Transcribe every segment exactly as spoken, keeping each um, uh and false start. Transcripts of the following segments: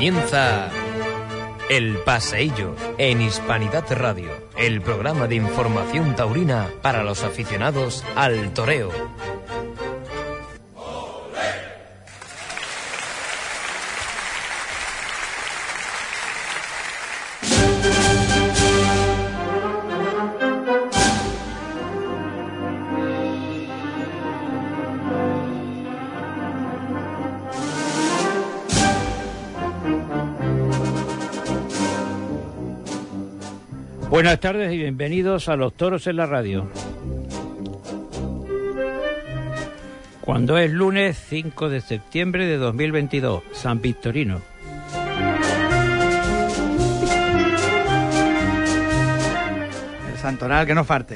Comienza El Paseillo en Hispanidad Radio, el programa de información taurina para los aficionados al toreo. Buenas tardes y bienvenidos a Los Toros en la Radio. Cuando es lunes cinco de septiembre de dos mil veintidós, San Victorino. El santoral que no falte.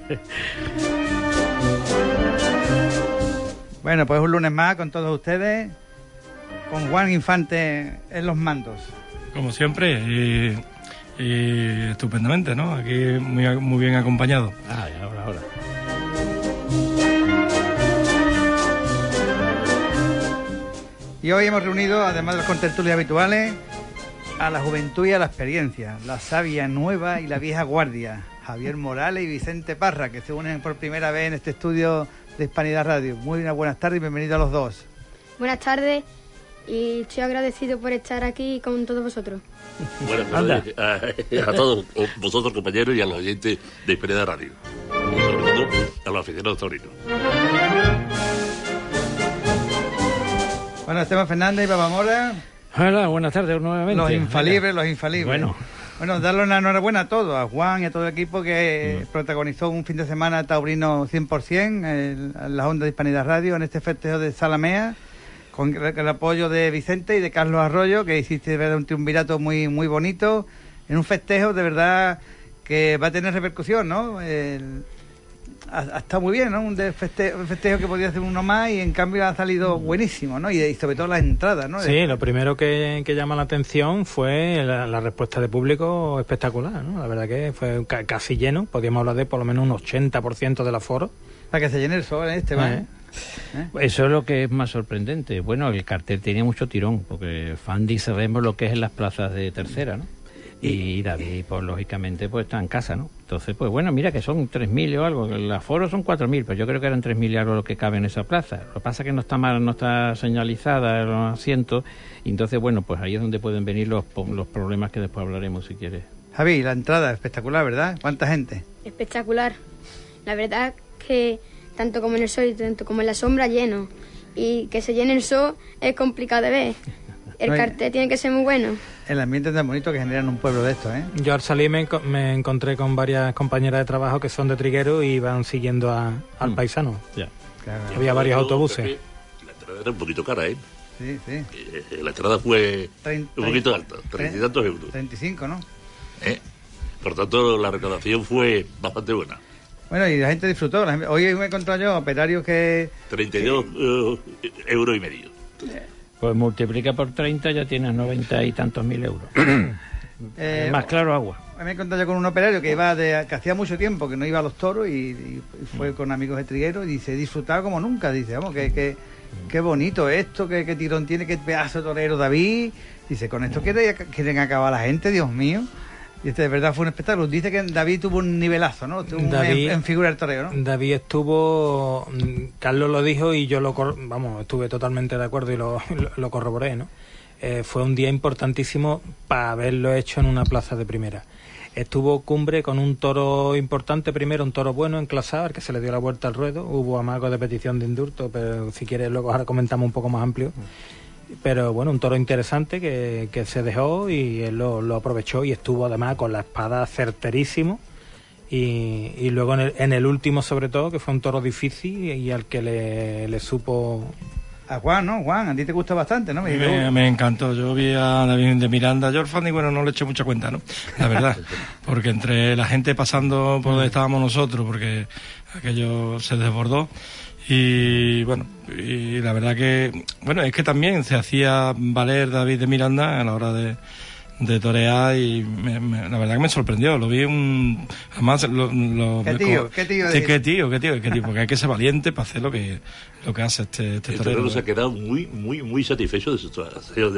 Bueno, pues un lunes más con todos ustedes, con Juan Infante en los mandos. Como siempre, y... Y estupendamente, ¿no? Aquí muy, muy bien acompañado. Ah, ahora, ahora. Y hoy hemos reunido, además de los contertulios habituales, a la juventud y a la experiencia, la sabia nueva y la vieja guardia, Javier Morales y Vicente Parra, que se unen por primera vez en este estudio de Hispanidad Radio. Muy buenas tardes y bienvenidos a los dos. Buenas tardes y estoy agradecido por estar aquí con todos vosotros. Buenas tardes a, a todos vosotros, compañeros, y a los oyentes de Hispanidad Radio. Y sobre todo a los aficionados taurinos. Bueno, Esteban Fernández y Papa Mora. Hola, buenas tardes nuevamente. Los infalibles, los infalibles. Bueno. Bueno, darle una enhorabuena a todos, a Juan y a todo el equipo que mm. protagonizó un fin de semana taurino cien por ciento en, en las ondas de Hispanidad Radio, en este festejo de Zalamea, con el apoyo de Vicente y de Carlos Arroyo, que hiciste de verdad un triunvirato muy muy bonito, en un festejo de verdad que va a tener repercusión, ¿no? El, ha, ha estado muy bien, ¿no? Un, de festejo, un festejo que podía hacer uno más y en cambio ha salido buenísimo, ¿no? Y, y sobre todo las entradas, ¿no? Sí, lo primero que, que llama la atención fue la, la respuesta de público espectacular, ¿no? La verdad que fue ca- casi lleno, podríamos hablar de por lo menos un ochenta por ciento del aforo. Para que se llene el sol, ¿eh, Esteban? ¿Eh? ¿Eh? Eso es lo que es más sorprendente. Bueno, el cartel tenía mucho tirón, porque Fandi sabemos lo que es en las plazas de tercera, ¿no? Y David, pues lógicamente, pues está en casa, ¿no? Entonces, pues bueno, mira que son tres mil o algo, el aforo son cuatro mil, pero yo creo que eran tres mil y algo lo que cabe en esa plaza. Lo que pasa es que no está mal, no está señalizada los asientos, y entonces, bueno, pues ahí es donde pueden venir los, los problemas que después hablaremos, si quieres. Javi, la entrada espectacular, ¿verdad? ¿Cuánta gente? Espectacular. La verdad que tanto como en el sol y tanto como en la sombra, lleno. Y que se llene el sol es complicado de ver. El no, cartel tiene que ser muy bueno. El ambiente es tan bonito que generan un pueblo de estos, ¿eh? Yo al salir me, me encontré con varias compañeras de trabajo que son de Trigueros y van siguiendo a, al mm. paisano. Ya. Claro. Había varios no, autobuses. La entrada era un poquito cara, ¿eh? Sí, sí. Eh, la entrada fue treinta, un poquito alta, treinta y tantos euros. treinta y cinco, ¿no? ¿Eh? Por tanto, la recaudación fue bastante buena. Bueno, y la gente disfrutó. La gente... Hoy me he encontrado yo operarios que... treinta y dos uh, euros y medio. Pues multiplica por treinta, ya tienes noventa y tantos mil euros. eh, Más claro, agua. Me he encontrado yo con un operario que iba de, que hacía mucho tiempo que no iba a los toros y, y fue con amigos de Trigueros y se disfrutaba como nunca. Dice, vamos, que, que, qué bonito esto, qué, qué tirón tiene, qué pedazo de torero David. Dice, con esto quieren, quieren acabar la gente, Dios mío. Y este de verdad fue un espectáculo. Dice que David tuvo un nivelazo, ¿no? Tuvo David, en, en figura del toreo, ¿no? David estuvo... Carlos lo dijo y yo lo... Vamos, estuve totalmente de acuerdo y lo, lo, lo corroboré, ¿no? Eh, fue un día importantísimo para haberlo hecho en una plaza de primera. Estuvo Cumbre con un toro importante primero, un toro bueno, enclasado, al que se le dio la vuelta al ruedo. Hubo amago de petición de indulto, pero si quieres luego ahora comentamos un poco más amplio. Pero bueno, un toro interesante que, que se dejó y él lo, lo aprovechó y estuvo además con la espada certerísimo. Y, y luego en el, en el último sobre todo, que fue un toro difícil y al que le, le supo... A Juan, ¿no? Juan, a ti te gusta bastante, ¿no? Me, me, me encantó. Yo vi a David de Miranda, George Fandi, y bueno, no le eché mucha cuenta, ¿no? La verdad. Porque entre la gente pasando por donde estábamos nosotros, porque aquello se desbordó. Y bueno, y la verdad que, bueno, es que también se hacía valer David de Miranda a la hora de, de torear y me, me, la verdad que me sorprendió. Lo vi un... Además, lo... lo ¿Qué tío? Como, ¿Qué tío? Sí, ¿qué tío? ¿Qué tío? ¿Qué tío? Porque hay que ser valiente para hacer lo que, lo que hace este, este el torero. El torero se ha quedado muy, muy, muy satisfecho de sus toreos de ayer.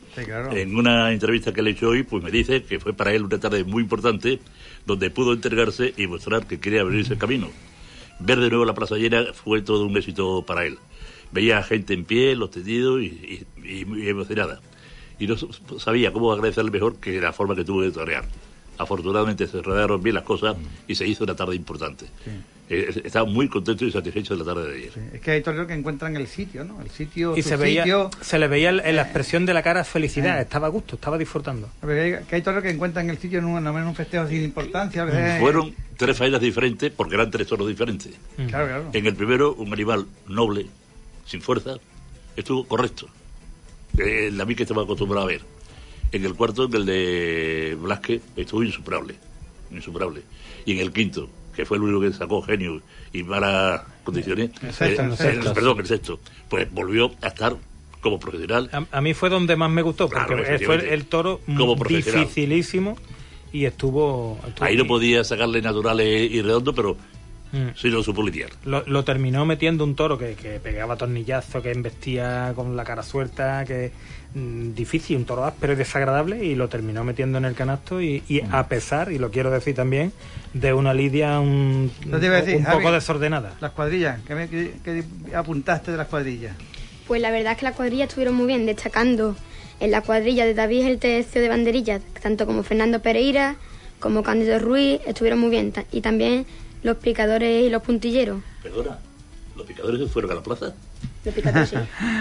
Sí, claro. En una entrevista que le he hecho hoy, pues me dice que fue para él una tarde muy importante, donde pudo entregarse y mostrar que quería abrirse el camino. Ver de nuevo la plaza llena fue todo un éxito para él. Veía a gente en pie, los tendidos y, y, y muy emocionada. Y no sabía cómo agradecerle mejor que la forma que tuvo de torear. Afortunadamente se rodearon bien las cosas y se hizo una tarde importante. Sí. Eh, estaba muy contento y satisfecho de la tarde de ayer. Sí. Es que hay toreros que encuentran el sitio, ¿no? El sitio, y su se veía, sitio... se le veía en la expresión de la cara felicidad, eh. estaba a gusto, estaba disfrutando. Que hay toreros que encuentran el sitio en un, en un festejo sin importancia. Mm. Fueron tres faenas diferentes porque eran tres toros diferentes. Mm. Claro, claro. En el primero, un animal noble, sin fuerza, estuvo correcto. Eh, la mí que estaba acostumbrado a ver. En el cuarto, en el de Blasque, estuvo insuperable, insuperable. Y en el quinto, que fue el único que sacó genio y malas condiciones, el sexto, eh, el sexto. El, perdón, el sexto, pues volvió a estar como profesional. A, a mí fue donde más me gustó, porque claro, fue el, el toro dificilísimo y estuvo, estuvo... Ahí no podía sacarle naturales y redondos, pero... Mm. Sí, lo supo lidiar. Lo, lo terminó metiendo un toro que, que pegaba tornillazo, que embestía con la cara suelta, que mm, difícil, un toro áspero y desagradable, y lo terminó metiendo en el canasto y, y mm. a pesar, y lo quiero decir también, de una lidia un, no te iba a decir, un Javi, poco desordenada. Las cuadrillas, ¿qué, me, qué, qué apuntaste de las cuadrillas? Pues la verdad es que las cuadrillas estuvieron muy bien, destacando en la cuadrilla de David el tercio de banderillas, tanto como Fernando Pereira, como Cándido Ruiz, estuvieron muy bien, y también los picadores y los puntilleros. Perdona, ¿los picadores se fueron a la plaza? Los picadores, sí.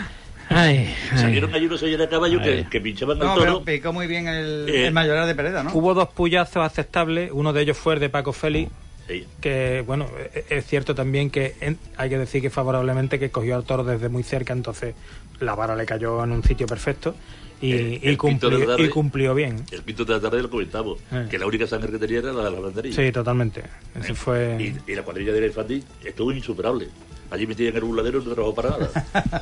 Ay, salieron allí unos señores a caballo que, que pinchaban no, el toro. Pero picó muy bien el, eh, el mayoral de Pereda, ¿no? Hubo dos puyazos aceptables, uno de ellos fue el de Paco Félix, sí. Que, bueno, es cierto también que en, hay que decir que favorablemente que cogió al toro desde muy cerca, entonces la vara le cayó en un sitio perfecto. Y, eh, y, cumplió, tarde, y cumplió bien. El quinto de la tarde lo comentamos, eh. que la única sangre que tenía era la de la banderilla. Sí, totalmente. Ese eh. fue... y, y la cuadrilla de Infantí estuvo insuperable. Allí metían el burladero y no trabajó para nada.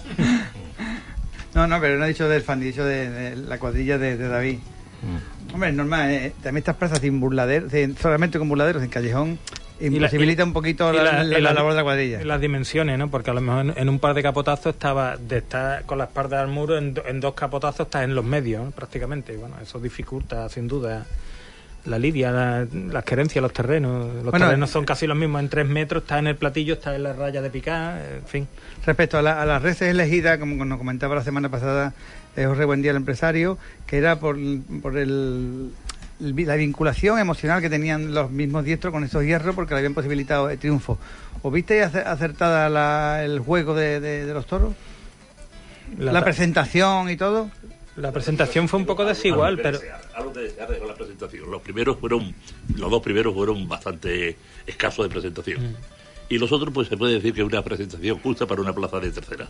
no, no, pero no he dicho del Fandi, he dicho de, de la cuadrilla de, de David. Mm. Hombre, es normal, eh, también estas plazas sin burladeros, solamente con burladeros en callejón, imposibilita la, y, un poquito la, la, la, la labor de la cuadrilla. Las dimensiones, ¿no? Porque a lo mejor en un par de capotazos estaba de estar con la espalda al muro, en, en dos capotazos estás en los medios, ¿no? Prácticamente. Y bueno, eso dificulta sin duda la lidia, la, las querencias, los terrenos. Los bueno, terrenos son casi los mismos, en tres metros, estás en el platillo, estás en la raya de picar, en fin. Respecto a, la, a las reses elegidas, como nos comentaba la semana pasada eh, José Buendía, el empresario, que era por, por el... la vinculación emocional que tenían los mismos diestros con esos hierros porque le habían posibilitado el triunfo. ¿Os visteis acertada la, el juego de, de, de los toros? La, la presentación y todo. La presentación fue un poco desigual, pero algo que desear de la presentación. Los primeros fueron, los dos primeros fueron bastante escasos de presentación. Mm. Y los otros, pues se puede decir que es una presentación justa para una plaza de tercera.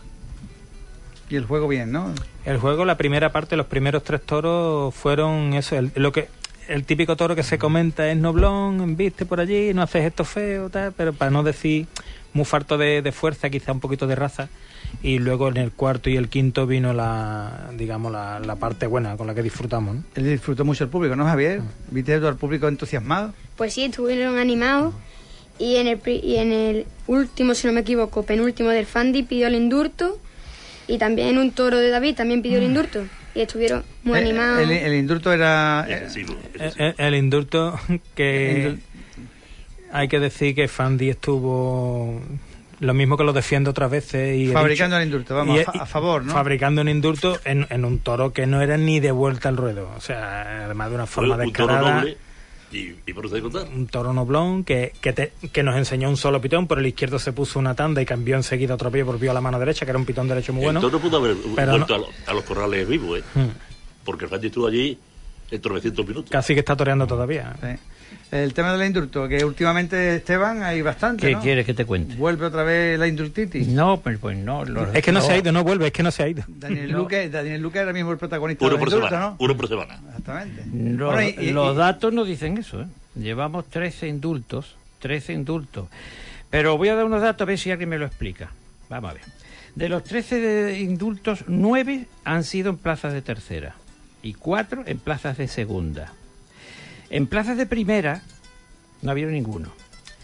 Y el juego bien, ¿no? El juego, la primera parte, los primeros tres toros fueron eso, el, lo que el típico toro que se comenta es noblón, viste por allí, no haces esto feo, tal, pero para no decir muy farto de, de fuerza, quizá un poquito de raza. Y luego en el cuarto y el quinto vino la, digamos, la, la parte buena con la que disfrutamos, ¿no? Él disfrutó mucho el público, ¿no, Javier? ¿Viste todo el público entusiasmado? Pues sí, estuvieron animados. Y en el y en el último, si no me equivoco, penúltimo del Fandi pidió el indulto. Y también en un toro de David también pidió el indulto. Y estuvieron muy el, animados. El, el indulto era... Excesivo, excesivo. El, el indulto que... El indul... Hay que decir que Fandi estuvo... Lo mismo que lo defiendo otras veces. Y fabricando dicho, el indulto, vamos, y, a, a favor, ¿no? Fabricando un indulto en, en un toro que no era ni de vuelta al ruedo. O sea, además de una forma descarada. Un toro noble y, y por eso contar. Un toro noblón que, que, te, que nos enseñó un solo pitón, por el izquierdo se puso una tanda y cambió enseguida otro pie, volvió a la mano derecha, que era un pitón derecho muy bueno. El toro pudo haber pero vuelto no, a, los, a los corrales vivos, ¿eh? Hmm. Porque el Fandi estuvo allí en trescientos minutos. Casi que está toreando todavía. Sí. El tema del indulto, que últimamente, Esteban, hay bastante, ¿Qué ¿no? quieres que te cuente? ¿Vuelve otra vez la indultitis? No, pues, pues no. Los, es que no, no se ha ido, no vuelve, es que no se ha ido. Daniel no. Luque, Daniel Luque era mismo el protagonista uno de la por indulto, semana, ¿no? Uno por semana. Exactamente. Los, bueno, y, y, los y, datos nos dicen eso, ¿eh? Llevamos trece indultos, trece indultos. Pero voy a dar unos datos a ver si alguien me lo explica. Vamos a ver. De los trece de indultos, nueve han sido en plazas de tercera y cuatro en plazas de segunda. En plazas de primera no ha habido ninguno.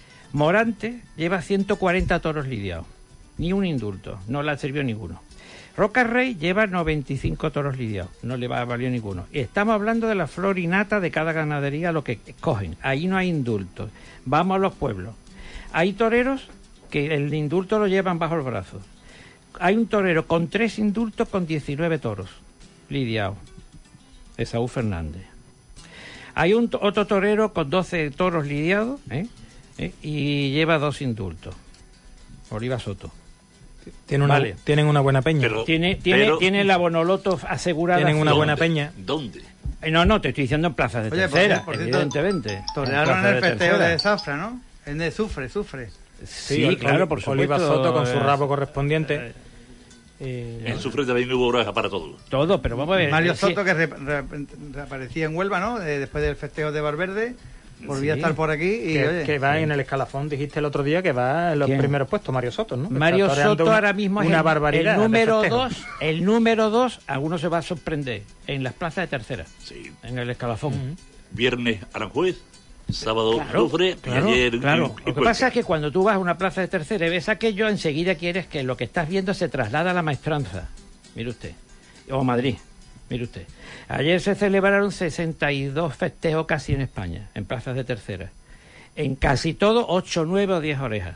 Morante lleva ciento cuarenta toros lidiados, ni un indulto, no le ha servido ninguno. Roca Rey lleva noventa y cinco toros lidiados, no le va a valer ninguno. Y estamos hablando de la flor innata de cada ganadería, lo que escogen. Ahí no hay indultos. Vamos a los pueblos. Hay toreros que el indulto lo llevan bajo el brazo. Hay un torero con tres indultos con diecinueve toros lidiados. Esaú Fernández. Hay un otro torero con doce toros lidiados, ¿eh? ¿Eh? y lleva dos indultos. Oliva Soto. Tiene una, vale. Tienen una buena peña. Pero, tiene tiene, pero, tiene la Bonoloto asegurada. Tienen una ¿dónde? buena peña. ¿Dónde? No, no, te estoy diciendo en plazas de Oye, tercera, por cierto, evidentemente. Torearon en el festeo de Zafra, ¿no? En de Sufre, Sufre. Sí, sí, claro, por supuesto. Oliva Soto con su rabo correspondiente. Eh, en Sufre también hubo oreja para todo. Todo, pero vamos a ver. Mario eh, Soto, sí. que re, re, reaparecía en Huelva, ¿no? Eh, después del festeo de Valverde. Volvía sí. a estar por aquí y que, oye, que va sí. en el escalafón, dijiste el otro día que va en los ¿Quién? primeros puestos, Mario Soto, ¿no? Mario Soto una, ahora mismo es una el, barbaridad el número dos, el número dos, algunos se va a sorprender, en las plazas de tercera, sí. en el escalafón. Uh-huh. Viernes Aranjuez, sábado claro, Sufre, claro, y ayer claro. y, y Lo que pasa es que cuando tú vas a una plaza de tercera y ves aquello, enseguida quieres que lo que estás viendo se traslada a la maestranza. Mire usted, o Madrid. Mire usted, ayer se celebraron sesenta y dos festejos casi en España, en plazas de tercera. En casi todo, ocho, nueve o diez orejas.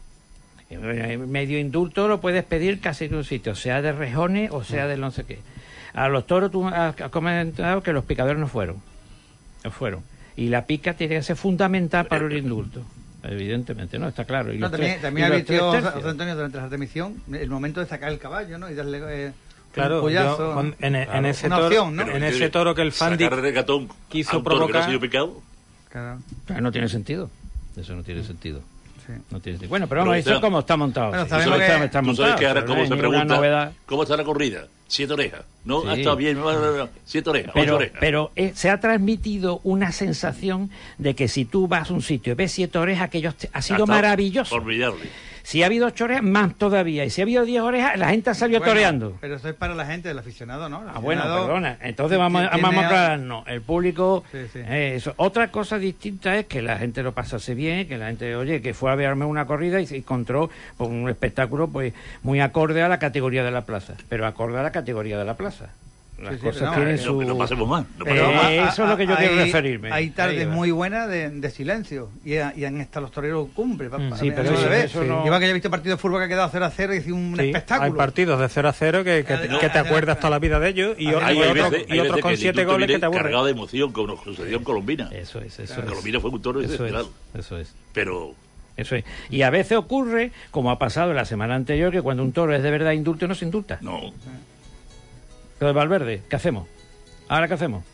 Medio indulto lo puedes pedir casi en un sitio, sea de rejones o sea de no sé qué. A los toros tú has comentado que los picadores no fueron. No fueron. Y la pica tiene que ser fundamental para el indulto. Evidentemente, ¿no? Está claro. Y no, los también tres, también y los advirtió tres José Antonio durante la remisión el momento de sacar el caballo, ¿no? Y darle eh, claro, un pollazo. Yo, con, en, claro, en ese una toro, opción, ¿no? En ese toro que el Fandi quiso provocar. Que no picado. Claro. Claro, no tiene sentido. Eso no tiene sentido. Sí. No tiene sentido. Bueno, pero vamos a ver cómo está montado. Bueno, sí. sabemos que, está, está tú montado, sabes que ahora cómo se pregunta cómo está la corrida. Siete orejas. No, sí. ah, está bien. No, no, no. Siete orejas, pero, ocho orejas. Pero eh, se ha transmitido una sensación de que si tú vas a un sitio y ves siete orejas, aquello ha sido maravilloso. Formidable. Si ha habido ocho orejas, más todavía. Y si ha habido diez orejas, la gente ha salido bueno, toreando. Pero eso es para la gente, el aficionado, ¿no? El ah, bueno, aficionado, perdona. Entonces vamos, a, vamos a aclararnos. El público... Sí, sí. Eh, eso. Otra cosa distinta es que la gente lo pasase bien, que la gente, oye, que fue a verme una corrida y se encontró pues, un espectáculo pues muy acorde a la categoría de la plaza. Pero acorde a la categoría de la plaza. Las sí, sí, cosas no, tienen no, su... no pasemos más. No Eh, pasemos más. eso es lo que yo hay, quiero referirme. Hay tardes Ahí, muy buenas de, de silencio y, y han estado los toreros cumbre. Pa, pa, sí, pero eso, eso, ve. eso no... Lleva que haya visto partido de fútbol que ha quedado cero a cero y sido un sí, espectáculo. hay partidos de cero a cero que, que, no, que te acuerdas toda la vida de ellos y, hay, y, hay otro, veces, y otros con siete goles que te aburren. Cargado de emoción, como nos sucedió en Colombina. Eso es, eso claro, es. Colombina fue un toro eso desesperado. Es, eso es. Pero... Eso es. Y a veces ocurre, como ha pasado la semana anterior, que cuando un toro es de verdad indulto, no se indulta. No. Lo de Valverde, ¿qué hacemos? ¿Ahora qué hacemos?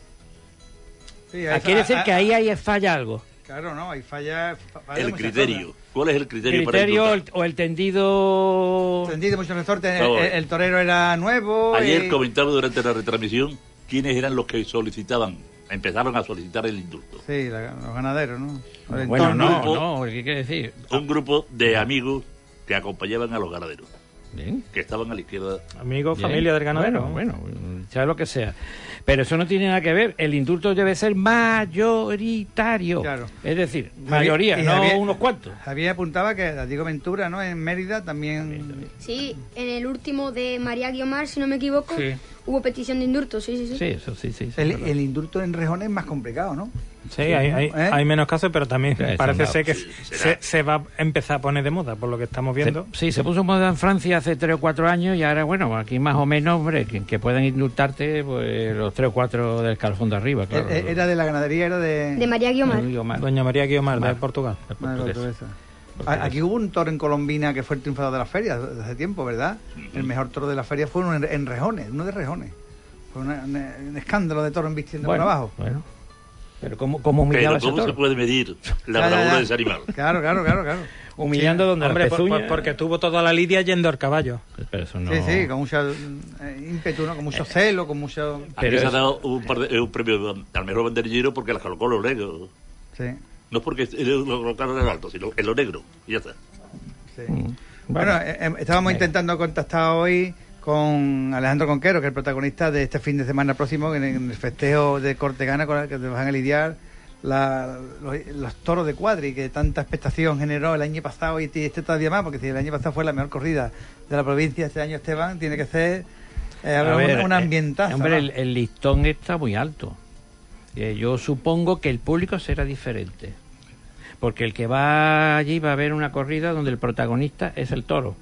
Sí, ah, quiere decir que ahí, ahí falla algo. Claro, no, ahí falla... falla el criterio. Cosas. ¿Cuál es el criterio, criterio para el, o el tendido... Tendido, muchos resortes. El, el, el torero era nuevo. Ayer y... comentaba durante la retransmisión quiénes eran los que solicitaban, empezaron a solicitar el indulto. Sí, la, los ganaderos, ¿no? El bueno, no, grupo, no, ¿qué quiere decir? Un grupo de amigos que acompañaban a los ganaderos. Bien. Que estaban a la izquierda. Amigos, familia del ganadero. Bueno, bueno, sea lo que sea. Pero eso no tiene nada que ver. El indulto debe ser mayoritario. Claro. Es decir, mayoría, Javier, no Javier, unos cuantos. Javier apuntaba que la Diego Ventura, ¿no? En Mérida también... También, también. Sí, en el último de María Guiomar, si no me equivoco, sí. hubo petición de indulto, sí, sí, sí. Sí, eso sí, sí. sí el, el indulto en rejones es más complicado, ¿no? Sí, hay, hay, ¿Eh? hay menos casos, pero también sí, parece ser que sí, se, se va a empezar a poner de moda, por lo que estamos viendo. Se, sí, se puso moda en Francia hace tres o cuatro años y ahora, bueno, aquí más o menos, hombre, que, que pueden indultarte pues, los tres o cuatro del escalafón de arriba, claro. Era de la ganadería, era de... De María Guiomar. Doña María Guiomar, de Mar. Portugal. De Portugal. Aquí hubo un toro en Colombina que fue el triunfador de la feria desde hace tiempo, ¿verdad? El mejor toro de la feria fue uno en, en Rejones, uno de Rejones. Fue una, una, un escándalo de toro embistiendo bueno, por abajo. Bueno, pero ¿cómo, cómo humillaba Pero ¿cómo ese toro? se puede medir la ya, bravura ya, ya. de ese animal? Claro, claro, claro, claro. Humillando sí, donde hombre, la por, pezuña... por, porque tuvo toda la lidia yendo al caballo. Pero eso no... Sí, sí, con mucho eh, ímpetu, ¿no? Con mucho celo, con mucho... Aquí Pero se es... ha dado un, par de, un premio al mejor banderillero porque las colocó los negros. Sí. No es porque lo colocaron en alto, sino en lo negro. Y ya está. Sí. Mm. Bueno, Bueno, eh, estábamos venga. intentando contactar hoy con Alejandro Conquero, que es el protagonista de este fin de semana próximo, en el festejo de Cortegana con el que te van a lidiar la, los, los toros de Cuadri, que tanta expectación generó el año pasado y este todavía más, porque si el año pasado fue la mejor corrida de la provincia, este año, Esteban, tiene que ser eh, a ver, una, una ambientaza. Eh, hombre, ¿no? el, el listón está muy alto. Eh, yo supongo que el público será diferente, porque el que va allí va a ver una corrida donde el protagonista es el toro.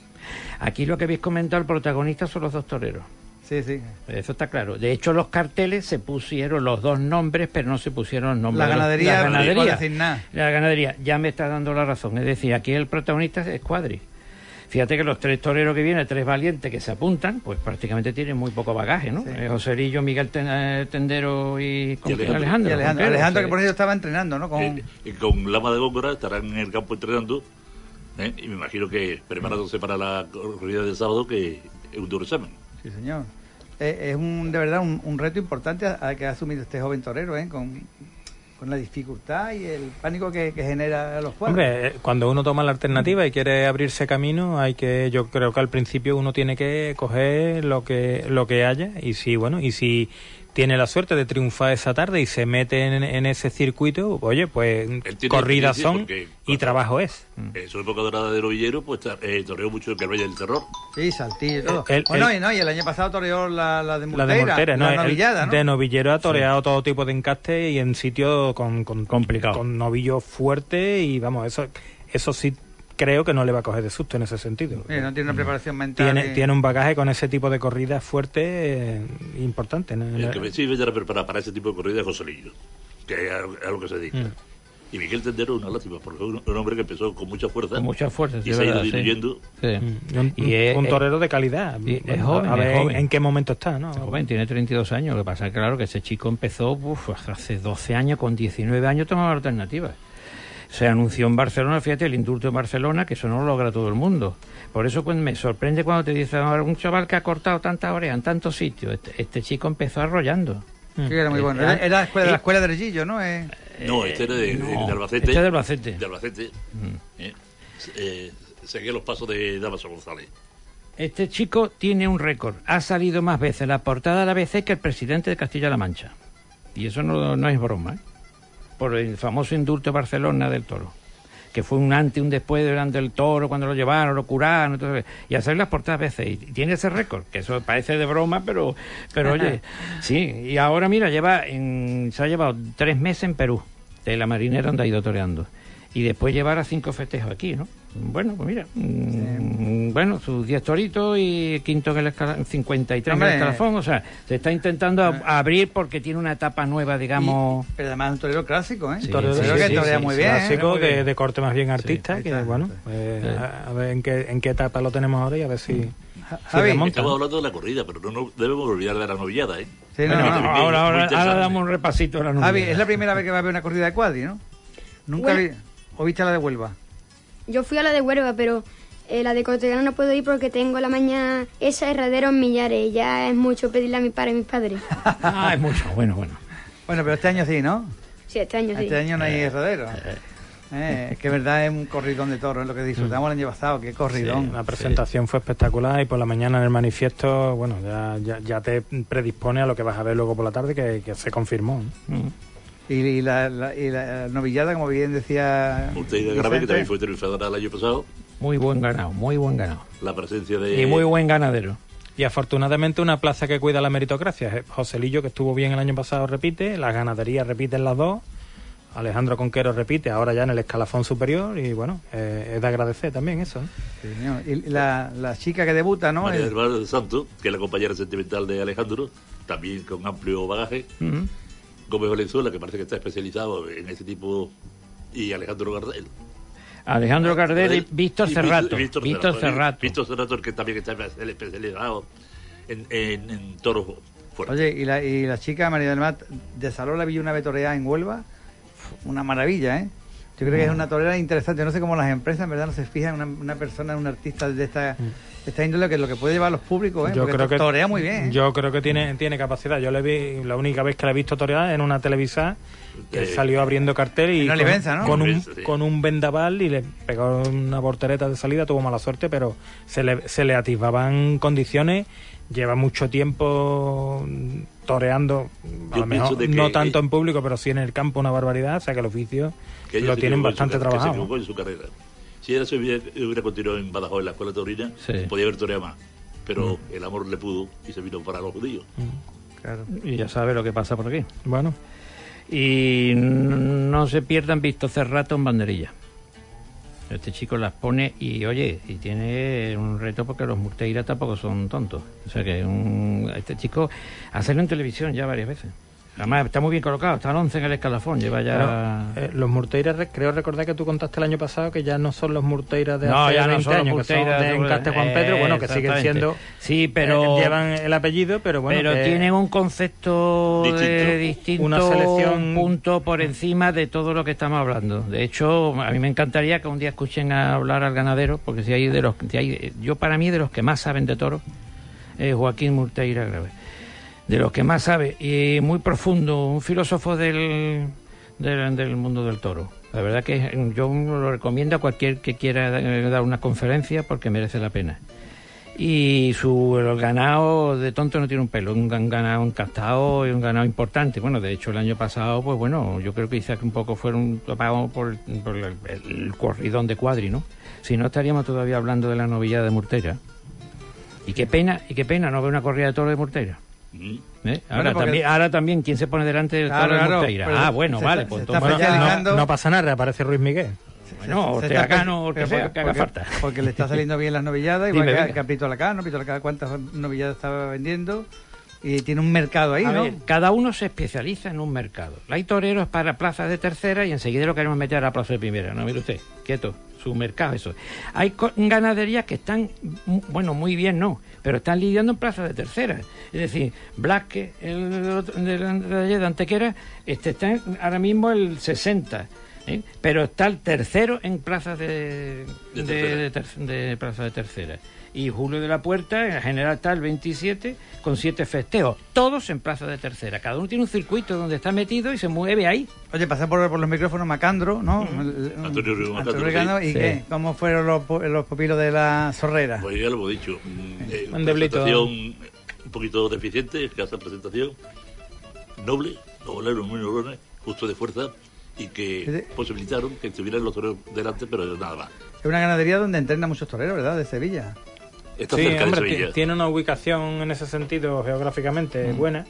Aquí lo que habéis comentado, el protagonista son los dos toreros. Sí, sí. Eso está claro. De hecho, los carteles se pusieron los dos nombres, pero no se pusieron los nombres. La ganadería, de los, la ganadería. No decir nada. La ganadería, ya me está dando la razón. Es decir, aquí el protagonista es Cuadri. Fíjate que los tres toreros que vienen, tres valientes que se apuntan, pues prácticamente tienen muy poco bagaje, ¿no? Sí. Eh, José Lillo, Miguel Tendero y, con y Alejandro. Alejandro. Y Alejandro, Conquero, Alejandro sí. que por eso estaba entrenando, ¿no? Con, y, y con Lama de Góngora estarán en el campo entrenando, ¿eh? Y me imagino que preparándose para la corrida del sábado, que es un duro examen. Sí, señor. Eh, es un de verdad un, un reto importante a, a que ha asumido este joven torero, ¿eh? Con, con la dificultad y el pánico que, que genera a los cuadros. Hombre, cuando uno toma la alternativa y quiere abrirse camino, hay que, yo creo que al principio uno tiene que coger lo que lo que haya, y si bueno, y si tiene la suerte de triunfar esa tarde y se mete en, en ese circuito, oye, pues corridas son y trabajo es. En su época dorada de novillero, pues eh, toreó mucho el Valle del Terror. Sí, Saltillo y todo. El, bueno, el, y, no, y el año pasado toreó la, la de Mortera. La de Mortera, no, la novillada, el, ¿no? De novillero ha toreado sí. todo tipo de encaste y en sitios con, con, complicado, con novillos fuertes, y vamos, eso eso sí creo que no le va a coger de susto en ese sentido. Sí, no tiene una preparación mental. Tiene, y... tiene un bagaje con ese tipo de corridas fuertes eh, importante, ¿no? El que me sirve ya preparar para ese tipo de corridas es José Lillo, que es a lo que se dedica. Mm. Y Miguel Tendero, una lástima, porque es un, un hombre que empezó con mucha fuerza. Con mucha fuerza, y se ha ido diluyendo. Sí. Sí. Un, y es, un torero de calidad. Y es joven, a ver es joven. en qué momento está, ¿no? Es joven, tiene treinta y dos años. Lo que pasa es que, claro, que ese chico empezó uf, hace doce años, con diecinueve años tomaba alternativas. Se anunció en Barcelona, fíjate, el indulto en Barcelona, que eso no lo logra todo el mundo. Por eso pues, me sorprende cuando te dicen, un chaval que ha cortado tantas orejas en tantos sitios. Este, este chico empezó arrollando. Sí, era muy bueno. Era, era la escuela, eh, la escuela de Regillo, ¿no? Eh, no, este era de, no, de Albacete. Este es de Albacete. De Albacete. Mm. Eh, eh, seguía los pasos de Damaso González. Este chico tiene un récord. Ha salido más veces en la portada de la A B C que el presidente de Castilla-La Mancha. Y eso no, no es broma, ¿eh? Por el famoso indulto de Barcelona del toro, que fue un antes y un después delante del toro, cuando lo llevaron, lo curaron, entonces, y a salir las portadas veces, y tiene ese récord, que eso parece de broma, pero pero oye, sí, y ahora mira, lleva en, se ha llevado tres meses en Perú, de la marinera donde ha ido toreando, y después llevar a cinco festejos aquí, ¿no? Bueno, pues mira, sí. mmm, bueno, sus diez toritos y quinto en el escalafón, cincuenta y tres en el escalafón, o sea, se está intentando a, a abrir porque tiene una etapa nueva, digamos... Y, pero además un torero clásico, ¿eh? Sí, torero sí, que sí, torea sí, muy sí, bien. Clásico ¿eh? de, de corte más bien artista, sí, que está, bueno, eh, sí. a, a ver en qué, en qué etapa lo tenemos ahora y a ver si... Mm. Javi, si estamos hablando de la corrida, pero no, no debemos olvidar de la novillada, ¿eh? Sí, no, bueno, no, no, ahora, ahora, ahora damos un repasito a la novillada. Javi, es la primera vez que va a ver una corrida de Cuadri, ¿no? Nunca bueno. vi... ¿O viste la de Huelva? Yo fui a la de Huelva, pero eh, la de Cortegana no puedo ir porque tengo la mañana esa herradero en Millares y ya es mucho pedirle a mi padre y mis padres. Ah, es mucho, bueno, bueno. Bueno, pero este año sí, ¿no? Sí, este año sí. Este año no hay eh, herradero. Eh, es que verdad es un corridón de toros, es lo que disfrutamos mm. el año pasado, qué corridón. Sí, la presentación sí. fue espectacular y por la mañana en el manifiesto, bueno, ya, ya, ya te predispone a lo que vas a ver luego por la tarde, que, que se confirmó. Mm. Y, y, la, la, y la novillada, como bien decía... Monteira Grave, que también fue triunfadora el año pasado. Muy buen ganado, muy buen ganado. La presencia de... Y muy buen ganadero. Y afortunadamente una plaza que cuida la meritocracia. José Lillo, que estuvo bien el año pasado, repite. Las ganaderías repiten las dos. Alejandro Conquero repite, ahora ya en el escalafón superior. Y bueno, eh, es de agradecer también eso. Sí, señor. Y la, la chica que debuta, ¿no? María del Mar del Santo, que es la compañera sentimental de Alejandro, también con amplio bagaje. Uh-huh. Gómez Valenzuela, que parece que está especializado en ese tipo, y Alejandro Gardel. Alejandro Gardel y Víctor Cerrato. Víctor, Víctor Cerrato. Víctor Cerrato, que también está especializado en, en, en toros fuertes. Oye, y la, y la chica María del Mar de Salón la vi una vez toreada en Huelva, una maravilla, ¿eh? Yo creo que es una torera interesante. No sé cómo las empresas, en verdad, no se fijan en una, una persona, un artista de esta... Está índole, que es lo que puede llevar a los públicos, ¿eh? Yo Porque creo que torea muy bien, ¿eh? Yo creo que tiene tiene capacidad. Yo le vi, la única vez que la he visto torear en una televisa, que eh, salió abriendo cartel y con, Olivenza, ¿no? con, un, Olivenza, sí. con un vendaval y le pegó una voltereta de salida, tuvo mala suerte, pero se le, se le atisbaban condiciones. Lleva mucho tiempo toreando, a Yo lo mejor pienso de que no tanto ella- en público, pero sí en el campo una barbaridad, o sea que el oficio que ella lo se tienen equivocó en su bastante ca- que trabajado. se equivocó en su carrera. Si ella se hubiera, hubiera continuado en Badajoz en la escuela taurina, Sí. podía haber toreado más. Pero el amor le pudo y se vino para los judíos. Claro. Y ya sabe lo que pasa por aquí. Bueno, Y no se pierdan visto Cerrato en banderilla. Este chico las pone y, oye, y tiene un reto porque los Murteiras tampoco son tontos. O sea que un, este chico, hacerlo en televisión ya varias veces. Además, está muy bien colocado, está al once en el escalafón, lleva ya... pero, eh, los Murteiras, re- creo recordar que tú contaste el año pasado que ya no son los Murteiras de No, hace ya no veinte son los años, Murteiras que son de de- Encaste Juan Pedro, eh, bueno, que siguen exactamente. siendo... Sí, pero... eh, llevan el apellido, pero bueno... pero que- tienen un concepto de distinto, Una selección- un punto por encima de todo lo que estamos hablando. De hecho, a mí me encantaría que un día escuchen a hablar al ganadero, porque si hay de los, si hay, yo para mí de los que más saben de toros es Joaquín Murteira Grave, de los que más sabe y muy profundo, un filósofo del, del, del mundo del toro. La verdad que yo lo recomiendo a cualquier que quiera eh, dar una conferencia porque merece la pena. Y su el ganado de tonto no tiene un pelo, un gan- ganado encastado y un ganado importante. Bueno, de hecho el año pasado, pues bueno, yo creo que quizás un poco fueron topados por, por el, el corridón de Cuadri, ¿no? Si no estaríamos todavía hablando de la novillada de Murtera. Y qué pena, y qué pena no ver una corrida de toro de Murtera. Mm. ¿Eh? Ahora, Bueno, porque- también, ahora también, ¿quién se pone delante del Claro, toro de claro, Murteira? pero Ah, bueno, se vale, está- pues se entonces... está Bueno, especializando- no, no pasa nada, reaparece Ruiz Miguel. Bueno, Se Ortega está- Cano, o el que pero sea, porque- que haga falta. Porque le está saliendo bien las novilladas, igual Dime, que, venga. que a Pito Alacano, Pito Alacano cuántas novilladas estaba vendiendo y tiene un mercado ahí, A ¿no? ver, cada uno se especializa en un mercado. Hay toreros para plazas de tercera y enseguida lo queremos meter a la plaza de primera. No, mire usted, quieto, su mercado, eso. Hay co- ganaderías que están, mu- bueno, muy bien, no, pero están lidiando en plazas de tercera. Es decir, Blasque, el del otro- de la de de Antequera, este está en- ahora mismo el sesenta. ¿eh? Pero está el tercero en plazas de, De de, tercera. de ter- de plaza de tercera. Y Julio de la Puerta, en general, está el veintisiete con siete festejos, todos en plaza de tercera. Cada uno tiene un circuito donde está metido y se mueve ahí. Oye, pasar por, por los micrófonos Macandro, ¿no? El- el- Antonio Río Macandro, Antonio Macandro, sí. ¿y Sí. qué? ¿Cómo fueron los, pu- los pupilos de la Zorrera? Pues ya lo hemos dicho. mm, eh, Un deblito. presentación un poquito deficiente, escasa presentación. Noble, los boleros muy noblones, justo de fuerza, y que Sí, sí. posibilitaron que estuvieran los toreros delante, pero nada más. Es una ganadería donde entrenan muchos toreros, ¿verdad? De Sevilla. Está Sí, cerca hombre, de ti- Sevilla. tiene una ubicación en ese sentido geográficamente buena.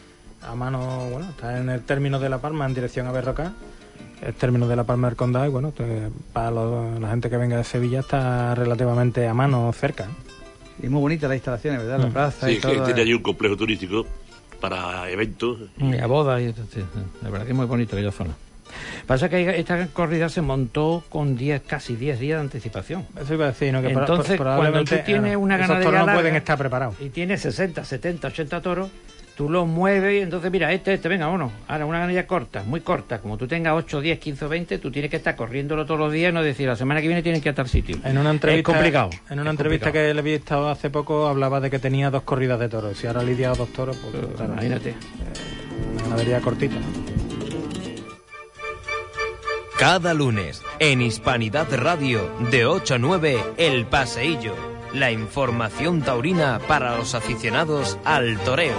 A mano, bueno, está en el término de La Palma, en dirección a Berrocal. El término de La Palma del Condado, y bueno, te- para los- la gente que venga de Sevilla está relativamente a mano, cerca. Y muy bonitas las instalaciones, ¿verdad? La plaza Sí, y es que todo. tiene allí un complejo turístico para eventos. Y a bodas, y, sí, sí, la verdad que es muy bonito aquella zona. Pasa que esta corrida se montó con diez, casi diez días de anticipación. Eso iba a decir, ¿no? Que pro- Entonces, pro- cuando probablemente, tú tienes eh, una esos ganadería toros no larga, pueden estar preparados. y tienes sesenta, setenta, ochenta toros, tú los mueves y entonces mira, este, este, venga, vámonos. Ahora, una ganadería corta, muy corta, como tú tengas ocho, diez, quince o veinte, tú tienes que estar corriéndolo todos los días y no decir, la semana que viene tienen que ir a tal sitio. En una entrevista, es complicado. En una es entrevista complicado. que le había estado hace poco hablaba de que tenía dos corridas de toros. Si ahora lidia dos toros, pues Pero, claro, imagínate. una ganadería cortita. Cada lunes, en Hispanidad Radio, de ocho a nueve, El Paseillo. La información taurina para los aficionados al toreo.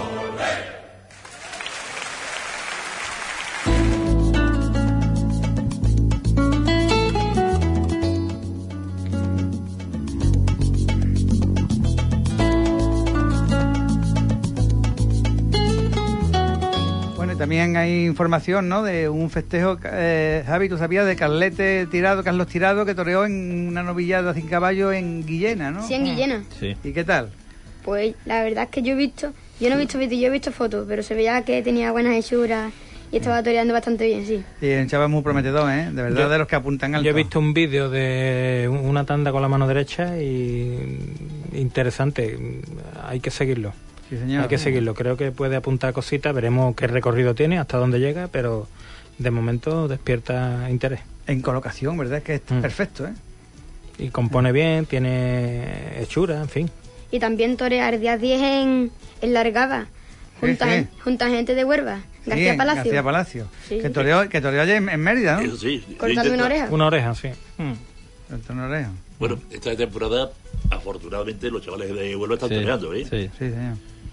Bueno, y también hay información, ¿no? De un festejo, eh, Javi, ¿tú sabías de Carlete Tirado, Carlos Tirado, que toreó en una novillada sin caballo en Guillena, ¿no? Sí, en Guillena. Sí. ¿Y qué tal? Pues la verdad es que yo he visto, yo no he visto vídeos, yo he visto fotos, pero se veía que tenía buenas hechuras y estaba toreando bastante bien, sí. Sí, un chaval muy prometedor, ¿eh? De verdad, Yo- de los que apuntan alto. Yo he visto un vídeo de un- una tanda con la mano derecha y interesante, hay que seguirlo. Sí, señor. Hay que seguirlo, creo que puede apuntar cositas, veremos qué recorrido tiene, hasta dónde llega, pero de momento despierta interés. En colocación, ¿verdad? Es que es Mm. perfecto, ¿eh? Y compone bien, tiene hechura, en fin. Y también torear el día diez en, en Largaba, junto, Sí, a, sí. gen- junto a gente de Huelva, García Sí, Palacio. García Palacio. Sí. Que toreó, que toreó allá en, en Mérida, ¿no? Eso sí. Cortando intenta- una oreja. Una oreja, sí. Mm. El tonoreo. Bueno, esta temporada, afortunadamente, los chavales de Huelva están Sí, toreando, ¿eh? sí. Sí, señor.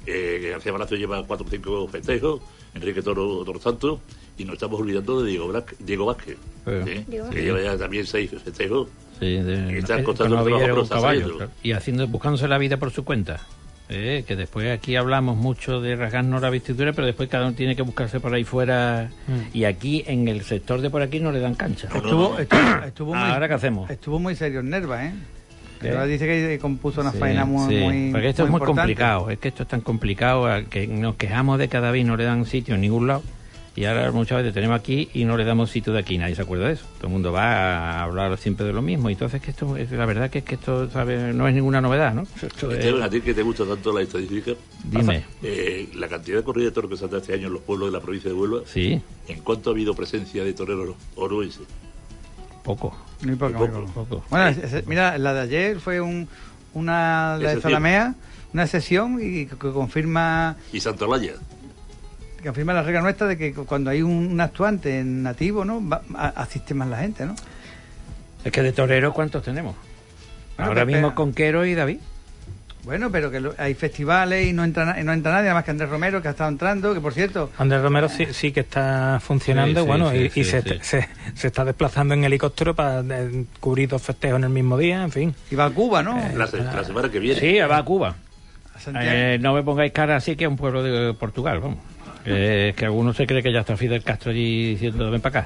Eh, García Palacio lleva cuatro o cinco festejos, Enrique Toro otro tanto, y nos estamos olvidando de Diego, Blas- Diego Vázquez, Pero, ¿eh? Diego que Vázquez. lleva ya también seis festejos. Sí, de, Y está eh, costando con trabajo, novillero pero con está caballos, saliendo. claro. Y haciendo, buscándose la vida por su cuenta. Eh, que después aquí hablamos mucho de rasgarnos la vestidura, pero después cada uno tiene que buscarse por ahí fuera. Mm. Y aquí, en el sector de por aquí, no le dan cancha. No, no, Estuvo, no. estuvo, estuvo muy, Ahora, ¿qué hacemos? Estuvo muy serio en Nerva, ¿eh? ¿Qué? Ahora dice que compuso una Sí, faena muy, sí, muy porque esto es muy importante. complicado, es que esto es tan complicado a que nos quejamos de que a David no le dan sitio en ningún lado y ahora muchas veces tenemos aquí y no le damos sitio de aquí, nadie se acuerda de eso, todo el mundo va a hablar siempre de lo mismo y entonces que esto es la verdad que es que esto sabe, no es ninguna novedad, ¿no? Esto es- Esteban, a ti que te gusta tanto la estadística, dime, eh, la cantidad de corridas de toros que se han dado este año en los pueblos de la provincia de Huelva, sí, ¿en cuánto ha habido presencia de toreros oruenses? poco, Muy poco, Muy muy poco. poco. poco. Bueno, ese- mira, la de ayer fue un, una la de Excepción. Zalamea, una sesión y que, que confirma Y Santolaya, que confirma la regla nuestra de que cuando hay un, un actuante nativo, ¿no? Va- a- asiste más la gente, ¿no? Es que de toreros ¿cuántos tenemos? Bueno, Ahora pero- mismo Conquero y David. Bueno, pero que lo- hay festivales y no entra na- y no entra nadie, además que Andrés Romero, que ha estado entrando, que por cierto, Andrés Romero sí, sí que está funcionando, Sí, sí, bueno, sí, y, y sí, se, sí. se, se está desplazando en helicóptero para eh, cubrir dos festejos en el mismo día, en fin. iba a Cuba, ¿no? la, se- la semana que viene. Sí, va a Cuba. A Santiago. Eh, no me pongáis cara así que es un pueblo de Portugal, vamos. Eh, es que algunos se cree que ya está Fidel Castro allí diciendo ven para acá.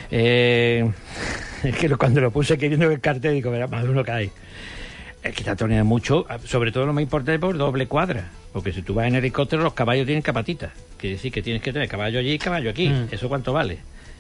Eh, es que cuando lo puse queriendo el cartel digo, verá, más de uno que hay. Es que está tonea mucho, sobre todo lo más importante por doble cuadra. Porque si tú vas en helicóptero, los caballos tienen capatitas. Quiere decir que tienes que tener caballo allí y caballo aquí. Mm. ¿Eso cuánto vale?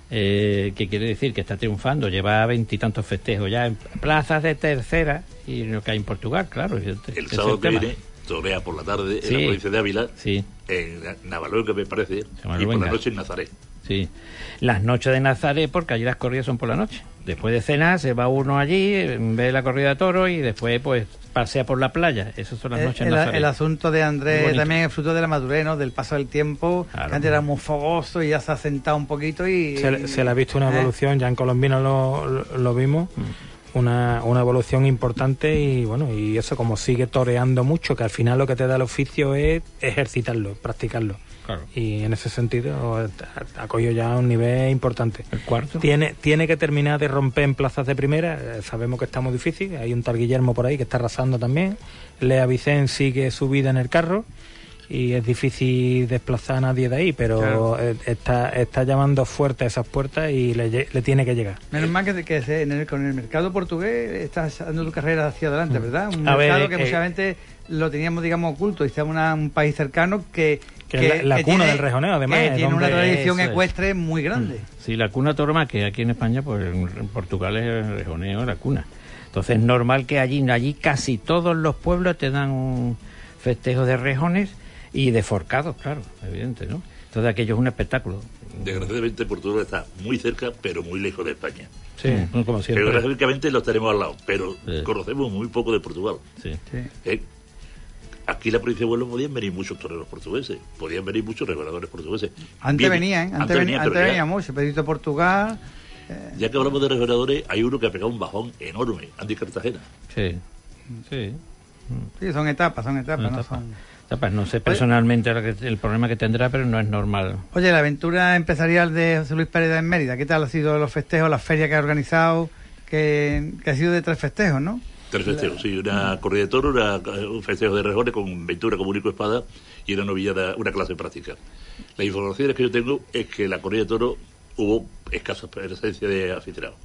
Eh, que quiere decir que está triunfando, lleva veintitantos festejos ya en plazas de tercera y lo que hay en Portugal, claro. ese- ese El es sábado que tema. viene torea por la tarde Sí. en la provincia de Ávila, Sí. en Navaluenga me parece, llama y por la Luenga. noche en Nazaret. Sí, las noches de Nazaret, porque allí las corridas son por la noche. Después de cenar se va uno allí, ve la corrida de toros y después pues pasea por la playa. Esas son las El, noches en el- Nazaret. el asunto de Muy Andrés bonito. también es fruto de la madurez, ¿no? Del paso del tiempo. Claro. Que antes era muy fogoso y ya se ha sentado un poquito y... Se, le- se le ha visto una ¿eh? evolución, ya en Colombino lo, lo, lo vimos, una, una evolución importante y bueno, y eso como sigue toreando mucho, que al final lo que te da el oficio es ejercitarlo, practicarlo. Claro. Y en ese sentido ha ha cogido ya un nivel importante. El cuarto. Tiene, tiene que terminar de romper en plazas de primera, eh, sabemos que está muy difícil, hay un tal Guillermo por ahí que está arrasando también, Lea Vicén sigue su vida en el carro y es difícil desplazar a nadie de ahí, pero Claro. eh, está, está llamando fuerte a esas puertas y le, lle- le tiene que llegar. Menos mal que, que se- en el- con el mercado portugués estás dando tu carrera hacia adelante, ¿verdad? Un A ver, mercado eh, que eh, posiblemente lo teníamos, digamos, oculto y estamos en un país cercano que... Que es la- la cuna del rejoneo, además, que es tiene una donde- tradición eso es. ecuestre muy grande. Sí, la cuna torma, que aquí en España, pues en, en Portugal es el rejoneo, la cuna. Entonces es normal que allí, allí casi todos los pueblos te dan un festejo de rejones y de forcados, claro, evidente, ¿no? Entonces aquello es un espectáculo. Desgraciadamente Portugal está muy cerca, pero muy lejos de España. Sí, como siempre. Geográficamente los tenemos al lado, pero Sí. conocemos muy poco de Portugal. Sí. Sí. ¿eh? Aquí en la provincia de Huelva podían venir muchos toreros portugueses, podían venir muchos reveladores portugueses. Antes Vienen- venían, antes, venía, pero antes ya- venía mucho, Pedrito Portugal... eh, Ya que hablamos de reveladores, hay uno que ha pegado un bajón enorme, Andy Cartagena. Sí. Sí. sí, son etapas, son etapas, Una no etapa. son... Tapas, no sé personalmente lo que- el problema que tendrá, pero no es normal. Oye, la aventura empresarial de José Luis Pérez en Mérida, ¿qué tal ha sido los festejos, las ferias que ha organizado? Que, que ha sido de tres festejos, ¿no? Tres festejos, sí, una corrida de toro, una- un festejo de rejones con ventura como único espada y una novillada, una clase práctica. Las informaciones que yo tengo es que en la corrida de toro hubo escasa presencia de aficionados.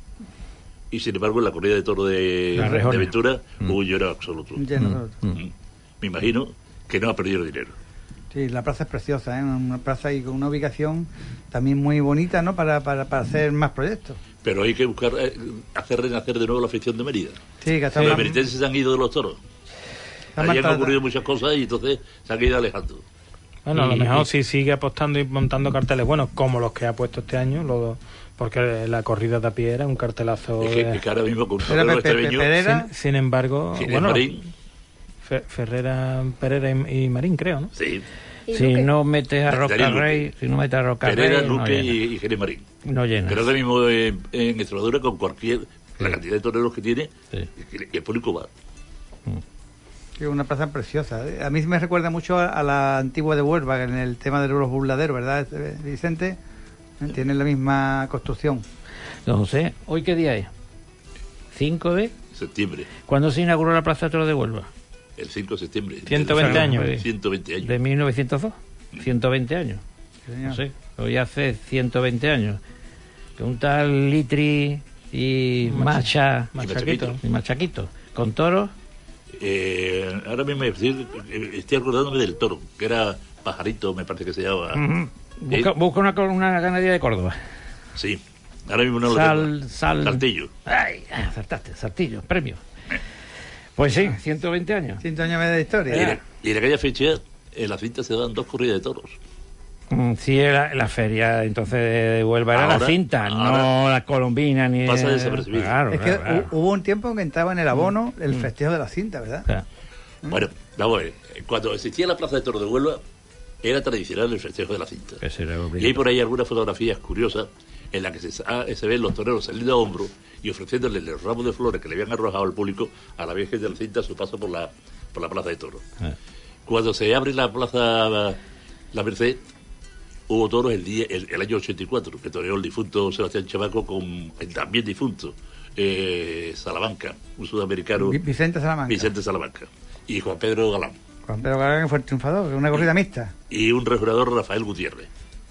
Y sin embargo, en la corrida de toro de, La de Rejona. aventura Mm. hubo un lloro absoluto. Lleno de- Mm. Me imagino que no ha perdido dinero. Sí, la plaza es preciosa, ¿eh? Una plaza y con una ubicación también muy bonita, ¿no? Para, para, para hacer más proyectos. Pero hay que buscar eh, hacer renacer de nuevo la afición de Mérida. Sí, que está Los más- meritenses se han ido de los toros. está Ahí más han trata- ocurrido muchas cosas y entonces se han ido alejando. Bueno, a lo Y- mejor y- si sigue apostando y montando carteles buenos, como los que ha puesto este año, lo- porque la corrida de a pie era un cartelazo. Es que, de- es que ahora mismo con Era torero Pepe- extremeño, Pereira. sin, sin embargo, Ginés bueno, Marín, Fe- Ferrera, Pereira y, y Marín, creo, ¿no? sí, Y Si Luque. no metes a Daniel Roca Luque. Rey, si no metes a Roca Pereira, Rey, no Luque llena. y, y Ginés Marín. No llena. Pero ahora mismo en, en Extremadura, con cualquier, la Sí. cantidad de toreros que tiene, Sí. y el público va. Sí, una plaza preciosa. A mí me recuerda mucho a, a la antigua de Huelva, en el tema de los burladeros, ¿verdad, Vicente? Tienen la misma construcción. Don José, ¿hoy qué día es? cinco de septiembre. ¿Cuándo se inauguró la Plaza de Toros de Huelva? El cinco de septiembre. ciento veinte años. ciento veinte años. ¿De mil novecientos dos? ciento veinte años. Sí, No sé, hoy hace ciento veinte años. Que un tal Litri y Macha... Machaquito. Y Machaquito. ¿Con toros? Eh, ahora mismo estoy, estoy acordándome del toro, que era Pajarito, me parece que se llama. Uh-huh. Busca, ¿Eh? busca una, una ganadería de Córdoba. Sí, ahora mismo no lo Sal, tengo. sal... Saltillo. Ay, acertaste, Saltillo, premio. Pues sí, ciento veinte años. ciento años de historia. Y en, y en aquella fecha, en la cinta se daban dos corridas de toros. Mm, sí, era la feria entonces de Huelva era Ahora- la cinta, no la colombina ni... pasa el- desapercibido. Claro, Es que claro, claro. hu- hubo un tiempo en que entraba en el abono el festejo de la cinta, ¿verdad? O sea, Bueno, vamos a ver. Cuando existía la plaza de toros de Huelva, era tradicional el festejo de la cinta. que se le Y hay obliga. por ahí algunas fotografías curiosas en las que se, ah, se ven los toreros saliendo a hombro y ofreciéndole los ramos de flores que le habían arrojado al público a la Virgen de la Cinta a su paso por la, por la plaza de toros. Ah. Cuando se abre la plaza La Merced, hubo toros el, día, el, el año ochenta y cuatro, que toreó el difunto Sebastián Chavaco con el también difunto eh, Salamanca, un sudamericano, Vi- Vicente Salamanca. Vicente Salamanca, y Juan Pedro Galán, Juan Pedro Galán fue el triunfador, una corrida mixta. y un rejurador, Rafael Gutiérrez.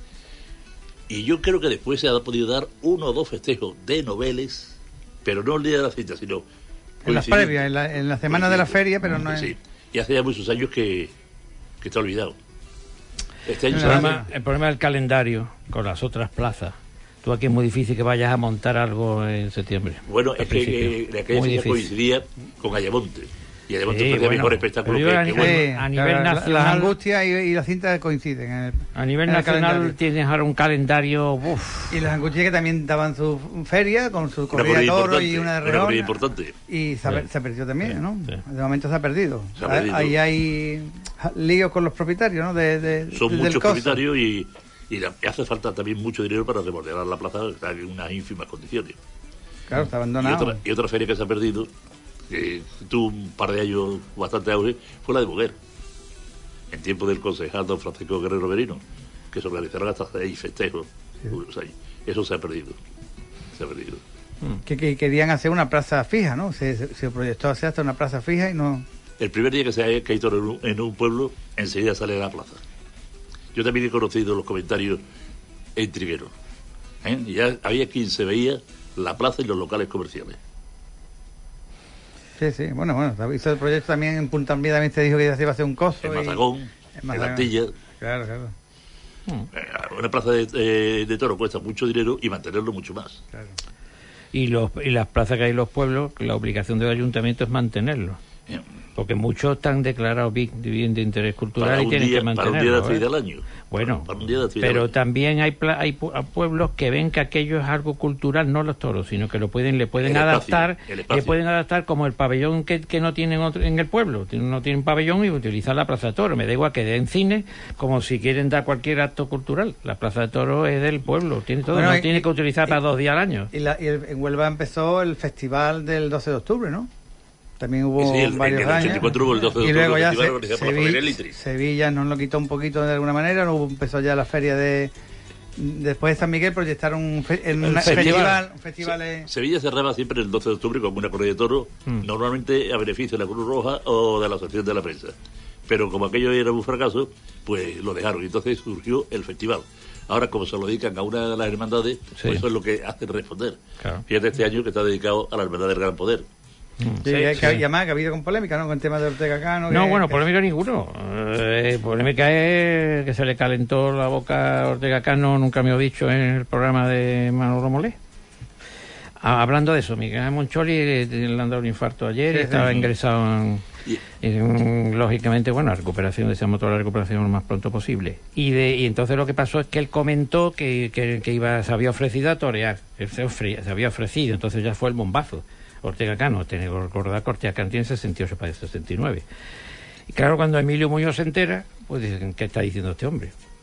Y yo creo que después se ha podido dar uno o dos festejos de noveles, pero no el día de la cita, sino En las coincidentes. previas, en la, en la semana de la feria, pero no es... Sí, y hace ya muchos años que, que está olvidado. Este año El se va a problema, hacer- el problema del calendario con las otras plazas. Tú aquí es muy difícil que vayas a montar algo en septiembre. Bueno, al es que principio. eh, en aquella Muy fecha difícil. coincidía con Ayamonte. Y Ayamonte Sí, ofrecía bueno, mejor espectáculo pero yo que, a que nivel- Huelva. Sí, a nivel claro, la- nacional- Las angustias y, y la cinta coinciden. En el, A nivel en el nacional calendario. tienes ahora un calendario... Uf, Y las angustias que también daban su feria con su Una corrida de corrida toro importante, y una de una reón. corrida importante. Y se, ha, Sí. se ha perdido también, Sí, ¿no? sí. De momento se ha perdido. Se ha perdido. Ahí hay líos con los propietarios, ¿no? De, de- Son del muchos coso. propietarios y, y la- hace falta también mucho dinero para remodelar la plaza, que está en unas ínfimas condiciones. Claro, está Y abandonado. otra, y otra feria que se ha perdido, que tuvo un par de años bastante auge, fue la de Boguer, en tiempo del concejal don Francisco Guerrero Merino, que se organizaron hasta seis festejos. O sea, eso se ha perdido. Se ha perdido. Que, que querían hacer una plaza fija, ¿no? Se, se, se proyectó hacer hasta una plaza fija y no... El primer día que se ha caído en un, en un pueblo, enseguida sale a la plaza. Yo también he conocido los comentarios en Trigueros. ¿eh? Y ya había quien se veía la plaza y los locales comerciales. Sí, sí. Bueno, bueno, hizo el proyecto también en Punta Ambía, también se dijo que ya se iba a hacer un coso. En y- Mazagón, en en Mazagón. Antilla. Claro, claro. Eh, Una plaza de, eh, de toro cuesta mucho dinero y mantenerlo mucho más. claro. y, los, y las plazas que hay en los pueblos, la obligación del ayuntamiento es mantenerlo. Eh, Porque muchos están declarados bi- de bien de interés cultural Para y un, tienen día, que para mantenerlo. un día de ¿eh? actividad al año. Bueno, Para un día de actividad al pero año. también hay pla- hay pu- a pueblos que ven que aquello es algo cultural, no los toros, sino que lo pueden le pueden El espacio, adaptar, el espacio. le pueden adaptar como el pabellón que, que no tienen otro, en el pueblo, no tienen pabellón y utilizan la plaza de toros. Me da igual que den cine, como si quieren dar cualquier acto cultural. La plaza de toros es del pueblo, tiene todo, Bueno, no y- tiene que utilizar para dos días al año. Y, la, y el- en Huelva empezó el festival del doce de octubre, ¿no? También hubo Sí, el- varios en el años. ochenta y cuatro hubo el doce de Y octubre, luego el ya festival se- organizado por la familia Litri. Sevilla nos lo quitó un poquito de alguna manera. Luego empezó ya la feria de... Después de San Miguel proyectaron un, fe- en El una- festival. festival, un festival eh, Sevilla cerraba siempre el doce de octubre con una corrida de toro, Mm. normalmente a beneficio de la Cruz Roja o de la Asociación de la Prensa. Pero como aquello era un fracaso, pues lo dejaron y entonces surgió el festival. Ahora, como se lo dedican a una de las hermandades, Sí. pues eso es lo que hacen responder. Claro. Fíjate este año que está dedicado a la Hermandad del Gran Poder. sí, Sí, que, sí. que- y además que ha habido con polémica, ¿no? Con el tema de Ortega Cano. No, que- bueno, que- polémica ninguno. Eh, polémica es que se le calentó la boca a Ortega Cano, nunca me lo he dicho, en el programa de Manolo Molé. Ah, hablando de eso, Miguel Ángel Moncholi eh, le han dado un infarto ayer Sí, y estaba sí. ingresado en, Y- en, lógicamente, bueno, la recuperación, deseamos toda la recuperación lo más pronto posible. Y de y entonces lo que pasó es que él comentó que, que, que iba, se había ofrecido a torear, él se, ofre- se había ofrecido, entonces ya fue el bombazo. Ortega Cano, tiene que recordar que Ortega Cano tiene sesenta y ocho para sesenta y nueve. Y claro, cuando Emilio Muñoz se entera, pues dicen, ¿qué está diciendo este hombre?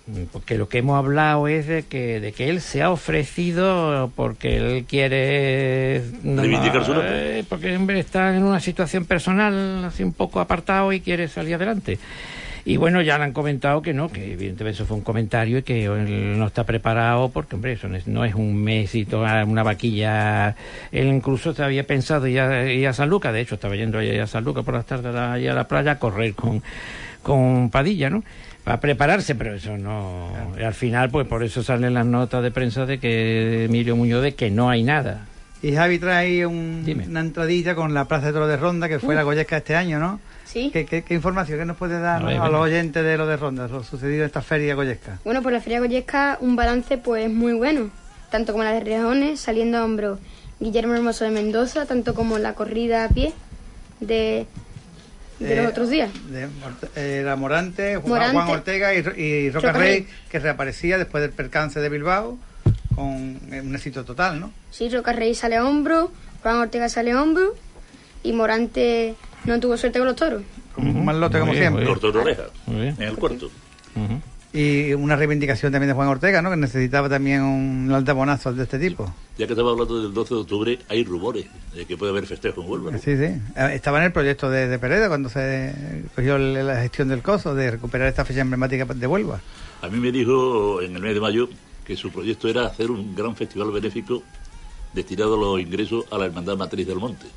porque lo que hemos hablado es de que de que él se ha ofrecido porque él quiere reivindicar su nombre, eh, porque hombre está en una situación personal así un poco apartado y quiere salir adelante. Y bueno, ya le han comentado que no, que evidentemente eso fue un comentario y que él no está preparado porque, hombre, eso no es, no es un mes y toda una vaquilla. Él incluso se había pensado ir a, ir a San Lucas, de hecho estaba yendo allá a San Lucas por las tardes allá a la playa a correr con, con Padilla, ¿no? Para prepararse, pero eso no... Claro. Al final, pues por eso salen las notas de prensa de que Emilio Muñoz de que no hay nada. Y Javi trae un, una entradilla con la Plaza de Toros de Ronda, que fue uh. la Goyesca este año, ¿no? Sí. ¿Qué, qué, qué información que nos puede dar, a, ver, ¿no? a los oyentes de lo de Ronda, lo sucedido en esta feria Goyesca? Bueno, pues la feria Goyesca, un balance pues muy bueno, tanto como la de Rejones, saliendo a hombros Guillermo Hermoso de Mendoza, tanto como la corrida a pie de... de eh, los otros días. De, eh, la Morante, Morante, Juan Ortega y, y Roca, Roca Rey, Rey, que reaparecía después del percance de Bilbao, con un éxito total, ¿no? Sí, Roca Rey sale a hombro, Juan Ortega sale a hombro, y Morante no tuvo suerte con los toros. Como uh-huh. un mal lote, como bien, siempre. Cortó de oreja, en el cuarto. Uh-huh. Y una reivindicación también de Juan Ortega, ¿no? Que necesitaba también un altabonazo de este tipo. Ya que estaba hablando del doce de octubre, hay rumores de que puede haber festejo en Huelva, ¿no? Sí, sí. Estaba en el proyecto de, de Pereda cuando se cogió la gestión del Coso de recuperar esta fecha emblemática de Huelva. A mí me dijo en el mes de mayo que su proyecto era hacer un gran festival benéfico destinado a los ingresos a la Hermandad Matriz del Monte.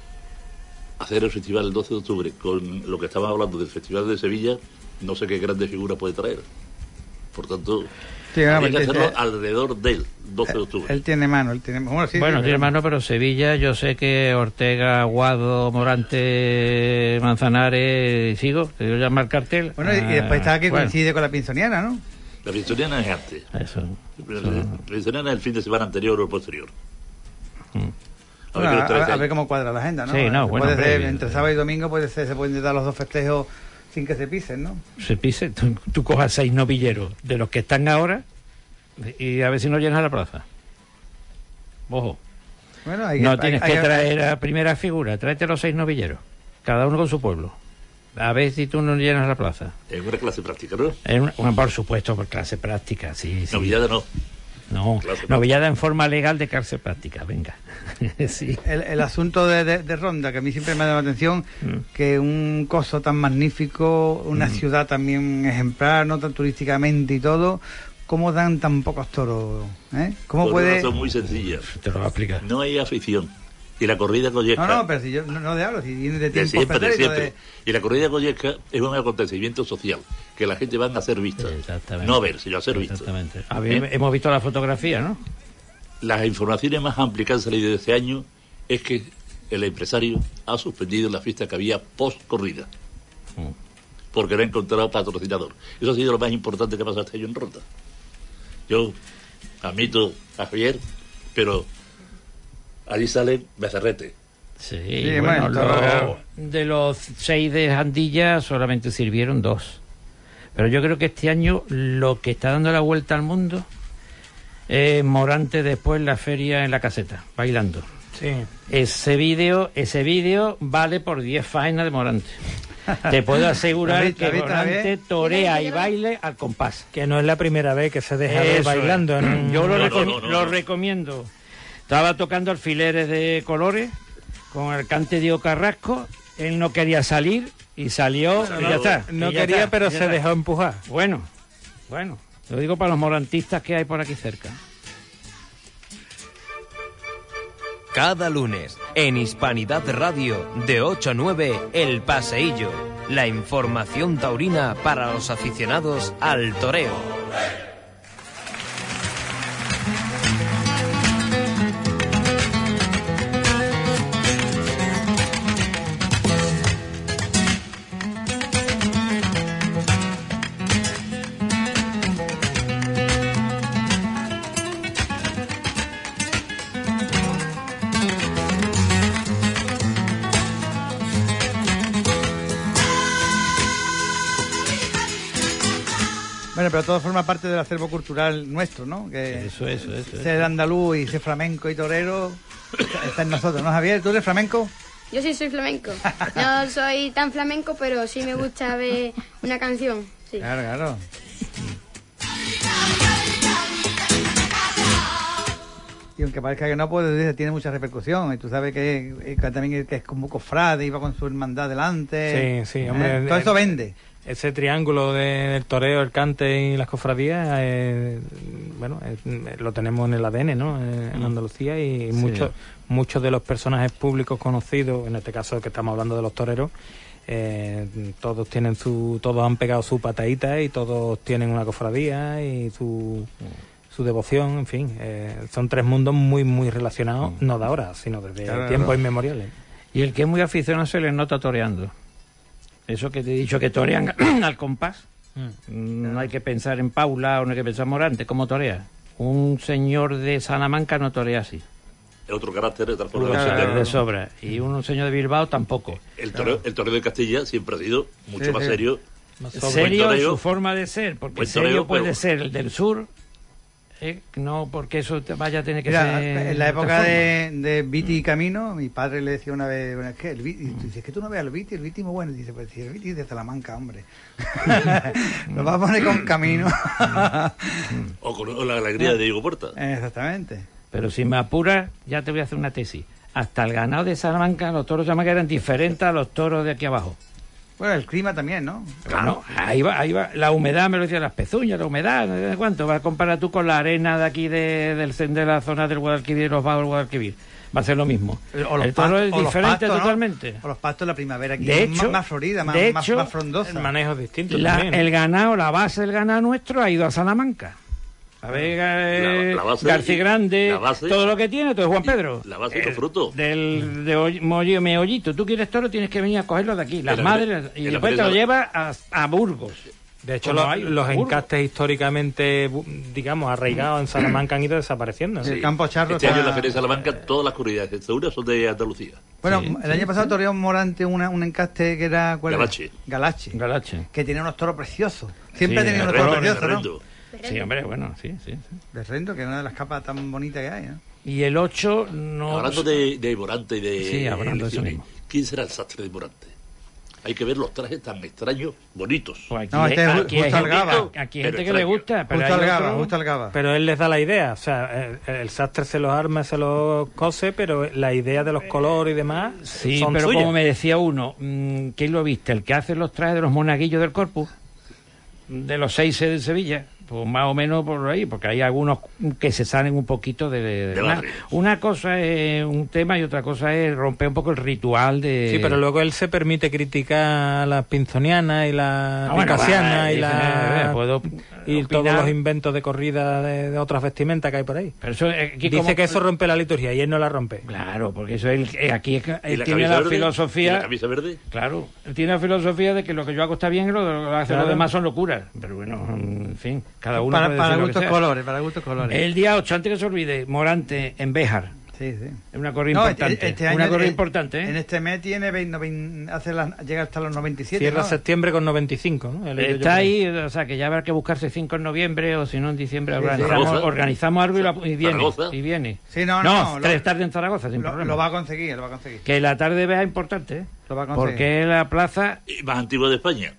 Hacer el festival el doce de octubre con lo que estaba hablando del Festival de Sevilla, no sé qué grandes figuras puede traer. Por tanto, sí, hay que hacerlo eh, alrededor del doce de octubre. Él tiene mano, él tiene bueno, sí, bueno sí, tiene mano, pero Sevilla, yo sé que Ortega, Guado, Morante, Manzanares, sigo, te digo llamar cartel. Bueno, ah, y después está que bueno. coincide con la Pinzoniana, ¿no? La Pinzoniana es antes. Eso. La Pinzoniana es el fin de semana anterior o posterior. Hmm. A, bueno, ver, a, a, a ver cómo cuadra la agenda, ¿no? Sí, no, bueno, puede ser, hombre, entre sábado y domingo puede ser, se pueden dar los dos festejos sin que se pisen, ¿no? Se pisen, tú, tú cojas seis novilleros de los que están ahora y a ver si no llenas la plaza. Ojo. Bueno, hay que, no tienes hay, que hay, traer a primera figura, tráete los seis novilleros, cada uno con su pueblo. A ver si tú no llenas la plaza. Es una clase práctica, ¿no? Es una, bueno, por supuesto, por clase práctica, sí, sí. Novillada no. No, novillada en forma legal de clase práctica, venga. Sí. El, el asunto de, de, de Ronda, que a mí siempre me ha dado la atención, mm. que un coso tan magnífico, una mm. ciudad también ejemplar, no tan turísticamente y todo, ¿cómo dan tan pocos toros? ¿Eh? ¿Cómo Por puede...? una razón muy sencilla. Te lo voy a explicar. No hay afición. Y la corrida Goyesca... No, no, pero si yo no, no de hablo, si viene de tiempo... De siempre, de siempre. De... Y la corrida Goyesca es un acontecimiento social, que la gente van a hacer vista. No a ver, sino a ser vista. Exactamente. A ver, ¿eh? Hemos visto la fotografía, ¿no? Las informaciones más amplias que han salido de este año es que el empresario ha suspendido la fiesta que había post-corrida. Mm. Porque no ha encontrado patrocinador. Eso ha sido lo más importante que ha pasado este año en Ronda. Yo admito a Javier, pero... allí sale Becerrete. Sí, sí, bueno, lo, de los seis de Jandilla solamente sirvieron dos. Pero yo creo que este año lo que está dando la vuelta al mundo es Morante después en la feria en la caseta, bailando. Sí. Ese vídeo, ese vídeo vale por diez faenas de Morante. Te puedo asegurar David, que David, Morante David. torea y baile al compás. Que no es la primera vez que se deja ver bailando. En un... Yo lo, no, recom- no, no, no, lo no. recomiendo. Estaba tocando alfileres de colores con el cante de Carrasco. Él no quería salir y salió no, y no, ya está. No y ya quería, está, pero ya se está. dejó empujar. Bueno, bueno. Lo digo para los morantistas que hay por aquí cerca. Cada lunes, en Hispanidad Radio, de ocho a nueve, El Paseillo. La información taurina para los aficionados al toreo. Bueno, pero todo forma parte del acervo cultural nuestro, ¿no? Que Eso, eso, eso. ser andaluz y ser flamenco y torero está, está en nosotros, ¿no, Javier? ¿Tú eres flamenco? Yo sí soy flamenco. No soy tan flamenco, pero sí me gusta ver una canción. Sí. Claro, claro. Y aunque parezca que no, pues tiene mucha repercusión. Y tú sabes que, que también que es como cofrade, iba con su hermandad delante. Sí, sí, hombre. ¿Eh? Todo eso vende. Ese triángulo de, del toreo, el cante y las cofradías, eh, bueno, eh, lo tenemos en el A D N, ¿no? En, en Andalucía y sí. muchos muchos de los personajes públicos conocidos, en este caso que estamos hablando de los toreros, eh, todos tienen su, todos han pegado su patadita y todos tienen una cofradía y su, su devoción, en fin, eh, son tres mundos muy muy relacionados, no de ahora, sino desde claro, tiempos claro. inmemoriales. Y el que es muy aficionado se les nota toreando. Eso que te he dicho que torean al compás. Mm. No hay que pensar en Paula o no hay que pensar en Morante. ¿Cómo torea? Un señor de Salamanca no torea así. Otro carácter de transformación de sobra. Y un señor de Bilbao tampoco. El toreo, el toreo de Castilla siempre ha sido mucho sí, más sí. serio. Más serio en su forma de ser, porque serio toreo, puede pero... ser el del sur. Eh, no porque eso te vaya a tener que Mira, ser en la época de, de Viti y Camino, mi padre le decía una vez, bueno, es que el Viti, dice, es que tú no veas el Viti, el Viti muy bueno, y dice, pues si el Viti es de Salamanca, hombre. Lo vas a poner con Camino. O con la alegría de Diego Puerta. Exactamente. Pero si me apuras, ya te voy a hacer una tesis. Hasta el ganado de Salamanca, los toros de Salamanca eran diferentes a los toros de aquí abajo. Bueno, el clima también, ¿no? Claro, ahí va, ahí va. La humedad, me lo decía, las pezuñas, la humedad, no sé cuánto. Vas a comparar tú con la arena de aquí de, del, de la zona del Guadalquivir, los bajos del Guadalquivir. Va a ser lo mismo. O los el toro pastos, es diferente pastos, totalmente. ¿no? O los pastos de la primavera aquí, de hecho, más, más florida, más, de más, hecho, más frondosa. El manejo es distinto la, también. El ganado, la base del ganado nuestro ha ido a Salamanca. A ver, eh, la, la García Grande, base, todo lo que tiene, todo es Juan Pedro. La base de los frutos. Del de hoy, mollo, meollito. Tú quieres toro, tienes que venir a cogerlo de aquí. Las madres, y después te lo llevas a, a Burgos. De hecho, los, los encastes históricamente, digamos, arraigados en Salamanca han ido desapareciendo. Sí. El campo charro. Este está... año en la Feria de Salamanca, todas las corridas de Segura son de Andalucía. Bueno, sí, el año sí, pasado sí. toreó Morante una, un encaste que era... ¿cuál Galache. Era? Galache. Galache. Que tiene unos toros preciosos. Siempre sí, ha tenido unos toros preciosos, ¿no? Sí, hombre, bueno, sí, sí, sí. De Rendo, que es una de las capas tan bonitas que hay, ¿no? Y el ocho no... Hablando de, de Morante y de... Sí, hablando de eso mismo. ¿Quién será el sastre de Morante? Hay que ver los trajes tan extraños, bonitos. Pues aquí no, este es aquí justo hay al Gaba. Gente, aquí hay gente que le gusta. Pero justo al Gaba, otro... justo al Gaba. Pero él les da la idea. O sea, el, el sastre se los arma, se los cose, pero la idea de los colores y demás sí, son pero suyas. Como me decía uno, ¿quién lo viste? El que hace los trajes de los monaguillos del Corpus, de los seis de Sevilla. Pues más o menos por ahí, porque hay algunos que se salen un poquito de... de, de una, una cosa es un tema y otra cosa es romper un poco el ritual de... Sí, pero luego él se permite criticar a las pinzonianas y las ah, picasianas bueno, y, la, eh, puedo y todos los inventos de corrida de, de otras vestimentas que hay por ahí. Pero eso, eh, Dice como... que eso rompe la liturgia y él no la rompe. Claro, porque eso él, eh, aquí es, él la tiene la verde? filosofía... ¿Y la camisa verde? Claro, él tiene la filosofía de que lo que yo hago está bien y lo que hace claro. Los demás son locuras. Pero bueno, en fin, cada uno para, puede para decir gustos colores, para gustos colores. El día ocho, antes que se olvide, Morante en Béjar. Sí, sí. Es una corrida no, importante. Este, este año, una corrida en, importante, ¿eh? En este mes tiene veinte, veinte, hace las, llega hasta los noventa y siete. Cierra ¿no? septiembre con noventa y cinco, ¿no? Está ahí, o sea, que ya habrá que buscarse cinco en noviembre o si no en diciembre sí, organizamos, sí. organizamos algo y, la, y viene. Zaragoza. Y viene. Sí, no, no. No, no tres lo, tardes en Zaragoza, sin lo, problema. Lo va a conseguir, lo va a conseguir. Que la tarde de Béjar es importante, ¿eh? Lo va a conseguir. Porque la plaza... más antigua de España.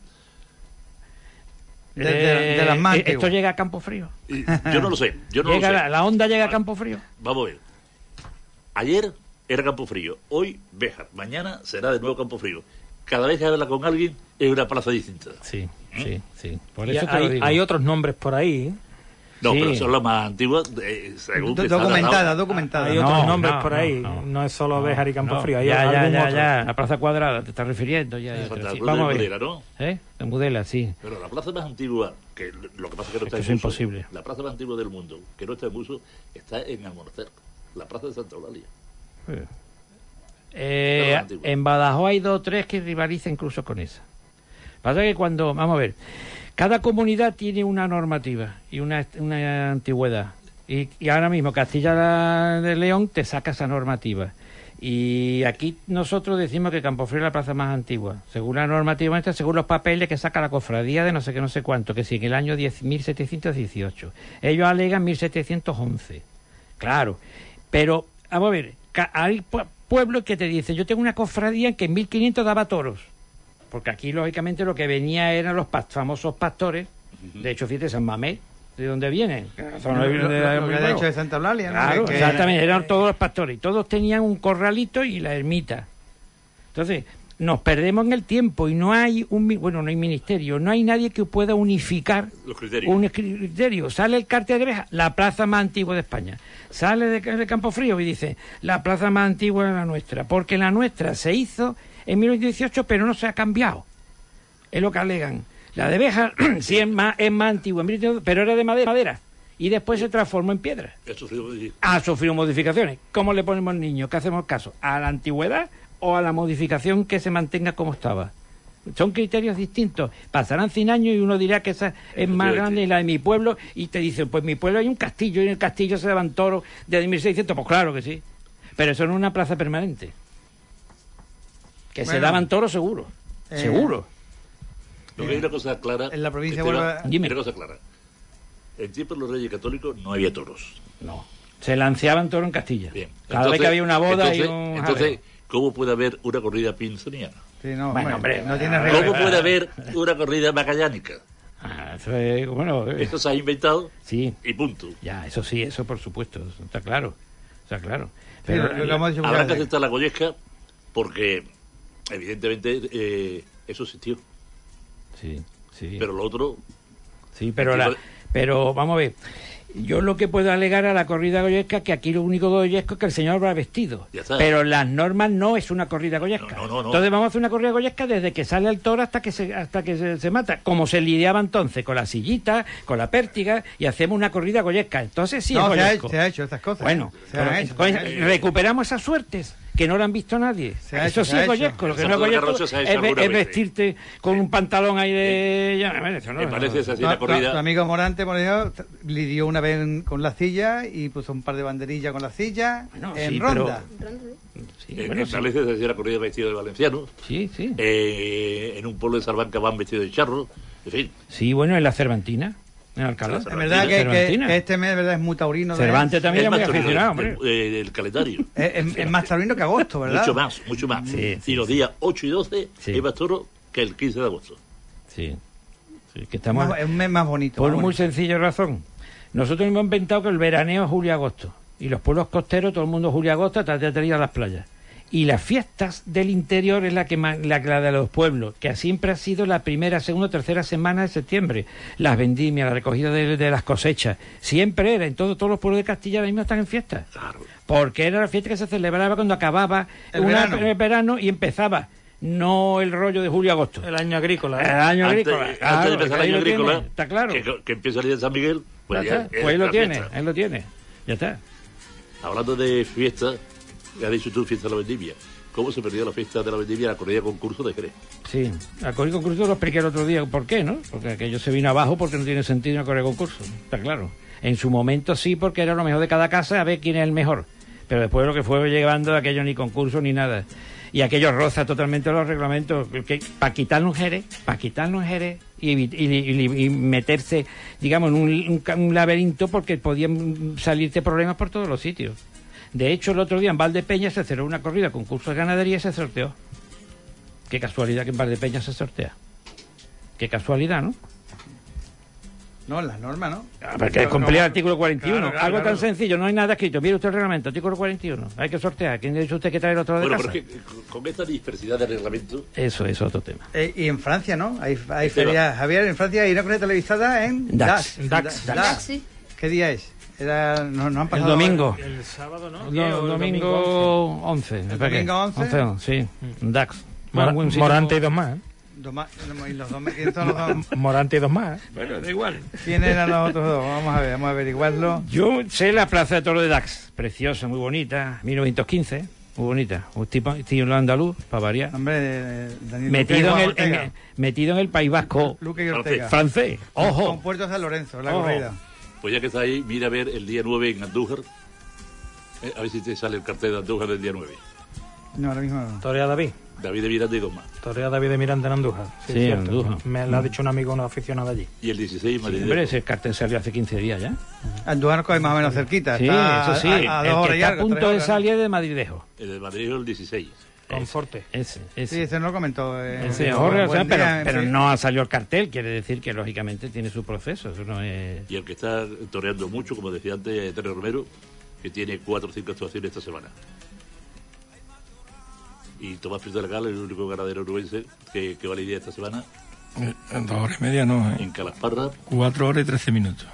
De, de, de las más eh, ¿Esto llega a Campo Frío? Yo no lo sé. Yo no llega lo sé. La, la onda llega a Campo Frío. Vamos a ver. Ayer era Campo Frío, hoy Béjar, mañana será de nuevo Campo Frío. Cada vez que habla con alguien es una plaza distinta. Sí, ¿Mm? sí, sí. Por y eso te hay, lo digo. hay otros nombres por ahí, ¿eh? No, sí. pero son las más antiguas. Eh, según Do, documentada, documentada. Hay otros no, nombres no, por no, ahí. No, no es solo no, Béjar y Campo no, Frío. Hay ya, ya, algún ya, otro. ya. La Plaza Cuadrada, te estás refiriendo. Ya, ya, sí, sí. Vamos a ver. Mudela, ¿no? ¿Eh? En Mudela, sí. Pero la plaza más antigua, que lo que pasa es que no está es en uso, imposible. La plaza más antigua del mundo, que no está en uso, está en Almonacer, la plaza de Santa Eulalia. Sí. Eh, en Badajoz hay dos o tres que rivalizan incluso con esa. Pasa que cuando, vamos a ver, cada comunidad tiene una normativa y una, una antigüedad. Y, y ahora mismo Castilla de León te saca esa normativa. Y aquí nosotros decimos que Campofrío es la plaza más antigua. Según la normativa esta, según los papeles que saca la cofradía de no sé qué, no sé cuánto, que sí, en el año mil setecientos dieciocho. Ellos alegan mil setecientos once. Claro. Pero, vamos a ver, hay pueblos que te dicen, yo tengo una cofradía que en mil quinientos daba toros. Porque aquí, lógicamente, lo que venía eran los past- famosos pastores. De hecho, fíjate, San Mamés, ¿De dónde vienen? Son Lo, los- lo- de- lo- de- lo que de- ha hecho de Santa Eulalia, ¿no? Claro, Que- exactamente, eran todos los pastores, y todos tenían un corralito y la ermita. Entonces, nos perdemos en el tiempo y no hay un, mi- bueno, no hay ministerio, no hay nadie que pueda unificar Los criterios. un criterio. Sale el cartel de Béjar, la plaza más antigua de España. Sale de, de Campofrío y dice, la plaza más antigua es la nuestra, porque la nuestra se hizo en mil novecientos dieciocho, pero no se ha cambiado. Es lo que alegan. La de Béjar sí es más, es más antigua, en mil novecientos dieciocho, pero era de madera, madera, y después se transformó en piedra. Eso sí, Ha sufrido modificaciones. ¿Cómo le ponemos al niño? ¿Qué hacemos caso? ¿A la antigüedad o a la modificación que se mantenga como estaba? Son criterios distintos. Pasarán cien años y uno dirá que esa es más grande y la de mi pueblo, y te dicen, pues mi pueblo hay un castillo y en el castillo se daban toros desde mil seiscientos. Pues claro que sí. Pero eso no es una plaza permanente. Que se Bueno. daban toros seguro. Eh, Seguro. Lo que hay una cosa clara. En la provincia Esteban, vuelve a- Dime. Hay una cosa clara. En tiempos de los reyes católicos no había toros. No. Se lanceaban toros en Castilla. Bien. Cada vez que había una boda entonces, y un entonces, jaleo. ¿cómo puede haber una corrida pinzoniana? Sí, no, Bueno, hombre, no tiene ¿cómo regla. ¿Cómo puede haber una corrida magallánica? Ah, eso es, bueno, eh, Esto se ha inventado sí. y punto. Ya, eso sí, eso por supuesto, eso está claro, está claro. Sí, Pero lo- lo que hemos dicho Habrá muchas que veces. aceptar la Goyesca porque, evidentemente, eh, eso existió. sí, sí, Pero lo otro, sí, pero Sí, la, vale. pero vamos a ver. Yo lo que puedo alegar a la corrida goyesca es que aquí lo único goyesco es que el señor va vestido. Ya está. Pero las normas no es una corrida goyesca. No, no, no, no. Entonces vamos a hacer una corrida goyesca desde que sale el toro hasta que se hasta que se, se mata. Como se lidiaba entonces con la sillita, con la pértiga, y hacemos una corrida goyesca. Entonces sí No, es se ha, goyesco. hecho, se ha hecho estas cosas. Bueno, se han pero- hecho, pues, se han hecho. recuperamos esas suertes que no lo han visto nadie. Se ha Eso hecho, sí se ha es hecho. goyesco. Lo que El no es salto de goyesco carroza se ha hecho es, ve- alguna es vez. vestirte con un pantalón ahí de... Ya, bueno, eso no, en Valencia se hacía Tu, la tu- corrida. tu amigo Morante, por ejemplo, lidió una vez en- con la silla y puso un par de banderillas con la silla Bueno, en sí, ronda. Sí, en, bueno, en sí. Valencia se hacía la corrida vestido de valenciano. Sí, sí. Eh, en un pueblo de Salamanca van vestidos de charro. En fin, Sí, bueno, en la Cervantina, en Alcalá. En Es verdad que, que- Cervantina. que este mes de verdad es muy taurino. de- Cervantes también es es muy más taurino aficionado, hombre. el, eh, el calendario. Es, es- es más taurino que agosto, ¿verdad? Mucho más, mucho más. Sí, sí, y los días ocho y doce Sí. hay más toro que el quince de agosto. Sí, sí, que estamos... Más- es un mes más bonito. Por más muy bonito. sencilla razón. Nosotros hemos inventado que el veraneo es julio-agosto. Y los pueblos costeros, todo el mundo julio-agosto, hasta de ir a las playas. Y las fiestas del interior es la que ma- la, la de los pueblos, que siempre ha sido la primera, segunda, tercera semana de septiembre. Las vendimias, la recogida de, de las cosechas. Siempre era. En todo, todos los pueblos de Castilla ahora mismo están en fiesta. Claro. Porque era la fiesta que se celebraba cuando acababa El una- verano. el verano y empezaba. No el rollo de julio-agosto. El año agrícola. El ¿eh? año Antes, agrícola. antes Claro, de empezar el ahí año lo tiene, agrícola, está claro. que, que empieza el día de San Miguel, pues Ya ya, está, es pues ahí lo la tiene, fiesta. ahí lo tiene. Ya está. Hablando de fiesta, ya has dicho tú, fiesta de la vendimia. ¿Cómo se perdió la fiesta de la vendimia, la corrida concurso de Jerez? Sí, a correr concurso lo expliqué el otro día. ¿Por qué, no? Porque aquello se vino abajo porque no tiene sentido una correr concurso. Está claro. En su momento sí, porque era lo mejor de cada casa, a ver quién es el mejor. Pero después lo que fue llevando aquello ni concurso ni nada. Y aquello roza totalmente los reglamentos. Para quitarlo en Jerez, para quitarlo en Jerez y, evi- y, y- y meterse, digamos, en un, un ca- un laberinto porque podían salirte problemas por todos los sitios. De hecho, el otro día en Valdepeña se cerró una corrida, concurso de ganadería y se sorteó. Qué casualidad que en Valdepeña se sortea. Qué casualidad, ¿no? No, las normas, ¿no? Ah, porque cumplía el artículo cuarenta y uno. Claro, claro, Algo tan claro. sencillo, no hay nada escrito. Mire usted el reglamento, artículo cuarenta y uno. Hay que sortear. ¿Quién ha dicho usted que trae el otro de Bueno, casa? pero es que con- con esta dispersidad de reglamento, Eso es otro tema. Eh, y en Francia, ¿no? Hay, hay Esteban. ferias. Javier, en Francia hay una corrida televisada en Dax. Dax. Da- Dax, sí. ¿Qué día es? Era, no, no han El pasado domingo. El sábado, ¿no? Do- O el domingo once. me parece. domingo once? Sí. Dax. Mora- Buen sitio. Morante y dos más. ¿eh? Doma- y los dos, ¿quiénes son los dos? Morante y dos más. ¿eh? Bueno, da igual. ¿Quién eran los otros dos? Vamos a ver, vamos a averiguarlo. Yo sé la plaza de Toro de Dax. Preciosa, muy bonita. mil novecientos quince. Muy bonita. Un tipo, estilo andaluz, para variar. Nombre de Daniel Metido en, Luque y el, Juan en Ortega. el- metido en el País Vasco Luque y Ortega. francés. Con Ojo. Puerto San Lorenzo, la Ojo. corrida. pues ya que está ahí, mira a ver el día nueve en Andújar. Eh, a ver si te sale el cartel de Andújar del día nueve. No, ahora mismo no. Torea David. David de Miranda y dos más. Torea David de Miranda en Andújar. Sí, cierto. Andújar. Me lo ha dicho un amigo, una aficionada allí. Y el dieciséis, Madrid. Hombre, ese cartel salió hace quince días ya. Andújar es más o menos cerquita. Sí, está eso sí. A, a el dos que horas y está a algo, punto tres de horas, salir es de Madridejo. El de Madrid es el dieciséis. Conforte. Ese, ese. Sí, ese no lo comentó. Eh, Ese eh, Jorge, o buen sea, pero, día, pero sí. no ha salido el cartel, quiere decir que lógicamente tiene su proceso, eso no es... Y el que está toreando mucho, como decía antes, es Tere Romero, que tiene cuatro o cinco actuaciones esta semana. Y Tomás Prieto de la Cal, el único ganadero uruguense que, que va a lidiar esta semana, Eh, Dos horas y media no, ¿eh? en Calasparra. Cuatro horas y trece minutos.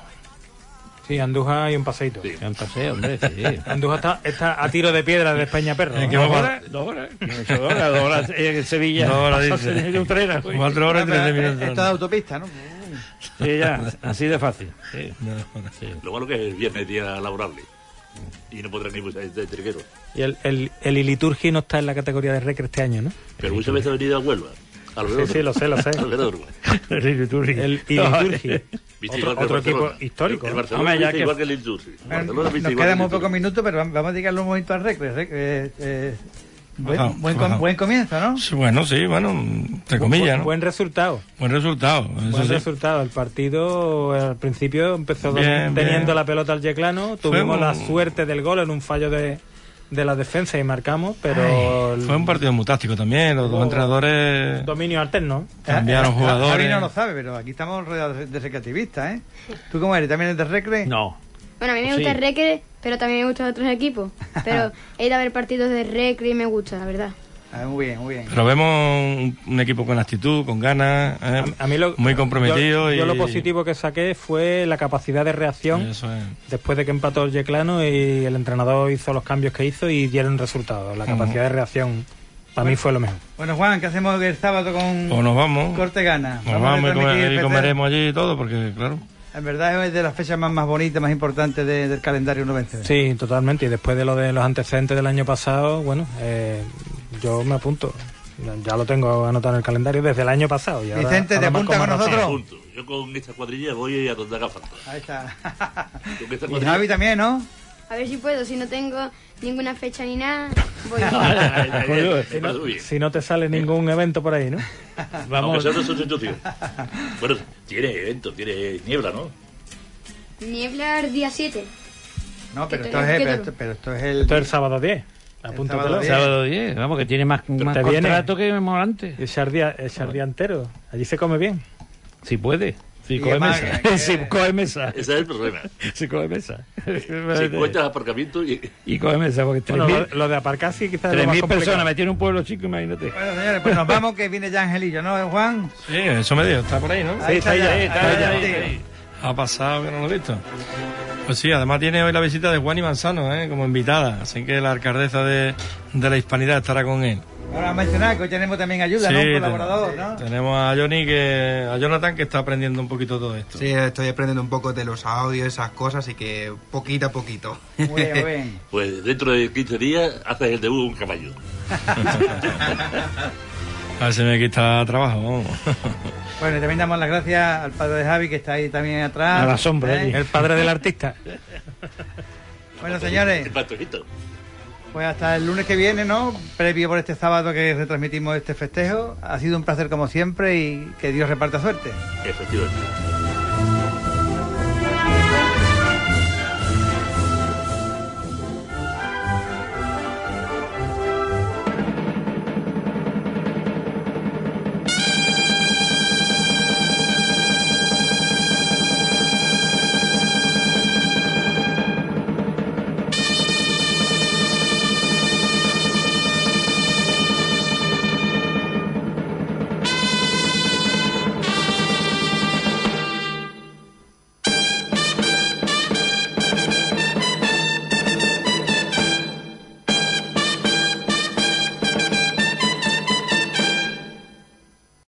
Sí, Andújar y un paseíto. Sí. Ya pasé, hombre, sí. Andújar está, está a tiro de piedra de Peñaperro. Eh, que ¿no? va- horas? Dos horas. Ocho horas, dos horas en Sevilla. Dos horas, Pasarse dice. de Utrera, güey. Cuatro horas y trece minutos. Esto es autopista, ¿no? Sí, ya, así de fácil. Sí. Sí. Lo malo que es el viernes, día laborable. Y no podrán ni mucha gente de Triguero. Y el, el, el Iliturgi no está en la categoría de Recre este año, ¿no? Pero muchas veces ha venido a Huelva. Al Sí, velódromo. sí, lo sé, lo sé. Al velódromo. El Iliturgi. El Iliturgi. Viste, Otro, igual que otro el equipo Barcelona. histórico. El ¿no? Barcelona Hombre, ya viste que- igual que el Intursi. Bueno, Barcelona nos viste igual quedan que muy el pocos Intursi. minutos, pero vamos vamos a dedicarle un momento al Recre. Rec- eh, eh, buen, Ajá, buen, ajá. com- buen comienzo, ¿no? Sí, bueno, sí, bueno, entre comillas, Buen, ¿no? buen resultado. Buen resultado. Eso Buen sí. resultado. El partido al principio empezó Bien, teniendo bien. la pelota al Yeclano. Fue Tuvimos un- la suerte del gol en un fallo de, de la defensa y marcamos, pero el Fue un partido muy táctico también. Los dos Oh. entrenadores dominio alterno. cambiaron Eh, eh, Javi jugadores. no lo sabe, pero aquí estamos rodeados de- de recreativistas, ¿eh? ¿Tú cómo eres? ¿También eres de Recre? No. Bueno, a mí me Sí. gusta el Recre, pero también me gustan otros equipos. Pero he ido a ver partidos de Recre y me gusta, la verdad. Ah, muy bien, muy bien. Pero vemos un, un equipo con actitud, con ganas, ¿eh? A, a mí lo, muy comprometido. Yo, y yo lo positivo que saqué fue la capacidad de reacción Eso es. después de que empató el Yeclano y el entrenador hizo los cambios que hizo y dieron resultados. La capacidad de reacción para mí fue lo mejor. Bueno, Juan, ¿qué hacemos el sábado con O nos vamos. Cortegana? Nos vamos y, a comer- retransmitir y el comeremos allí y todo, porque claro. En verdad es de las fechas más, más bonitas, más importantes de- del calendario nubense. Sí, totalmente. Y después de lo de los antecedentes del año pasado, bueno, eh, yo me apunto. Ya lo tengo anotado en el calendario desde el año pasado. Y ahora- Vicente, ¿te ahora más apuntas con más razón. nosotros? Punto. Yo con esta cuadrilla voy a donde haga falta. Ahí está. Con esta Y cuadrilla- Javi también, ¿no? A ver si puedo, si no tengo ninguna fecha ni nada, voy. Ay, ay, ay, Joder, me si, parece no, muy bien. si no te sale ningún evento por ahí, ¿no? Aunque Vamos. sea de sustitución. Bueno, tiene evento, tiene niebla, ¿no? Niebla el día siete. No, pero ¿Qué esto, te- es, qué pero, te- esto, pero esto es el... Esto es el sábado diez. Apúntatelo. sábado diez. Sábado diez, vamos, que tiene más, más te viene. contrato que Morante. Es el día, es el día entero. Allí se come bien. Si puede. Si Y coge además, mesa. que- Si coge mesa. Ese es el problema. Si coge mesa. Si encuentras aparcamiento y... Y coge mesa, porque tres Bueno, mil lo, lo de aparcar sí quizás es lo más personas complicado. metidas en un pueblo chico, imagínate. Bueno, señores, pues nos vamos, que viene ya Angelillo, ¿no, Juan? Sí, eso me dijo. Está por ahí, ¿no? Sí, está ahí, ahí, está ahí, ahí, ahí. ahí. Ha pasado que no lo he visto. Pues sí, además tiene hoy la visita de Juan y Manzano, ¿eh? Como invitada. Así que la alcaldesa de, de la Hispanidad estará con él. Ahora mencionar que hoy tenemos también ayuda, Sí, ¿no? Un te- colaborador, ¿no? Tenemos a Johnny que, a Jonathan que está aprendiendo un poquito todo esto. Sí, estoy aprendiendo un poco de los audios, esas cosas, y que poquito a poquito. Muy bien, muy bien. Pues dentro de quince días haces el debut de un caballo. A ver si me quita trabajo, vamos. Bueno, y también damos las gracias al padre de Javi, que está ahí también atrás. A la sombra, ¿eh? allí. El padre del artista. Bueno, señores, El pastorito. pues hasta el lunes que viene, ¿no? Previo por este sábado que retransmitimos este festejo. Ha sido un placer como siempre y que Dios reparta suerte. Efectivamente.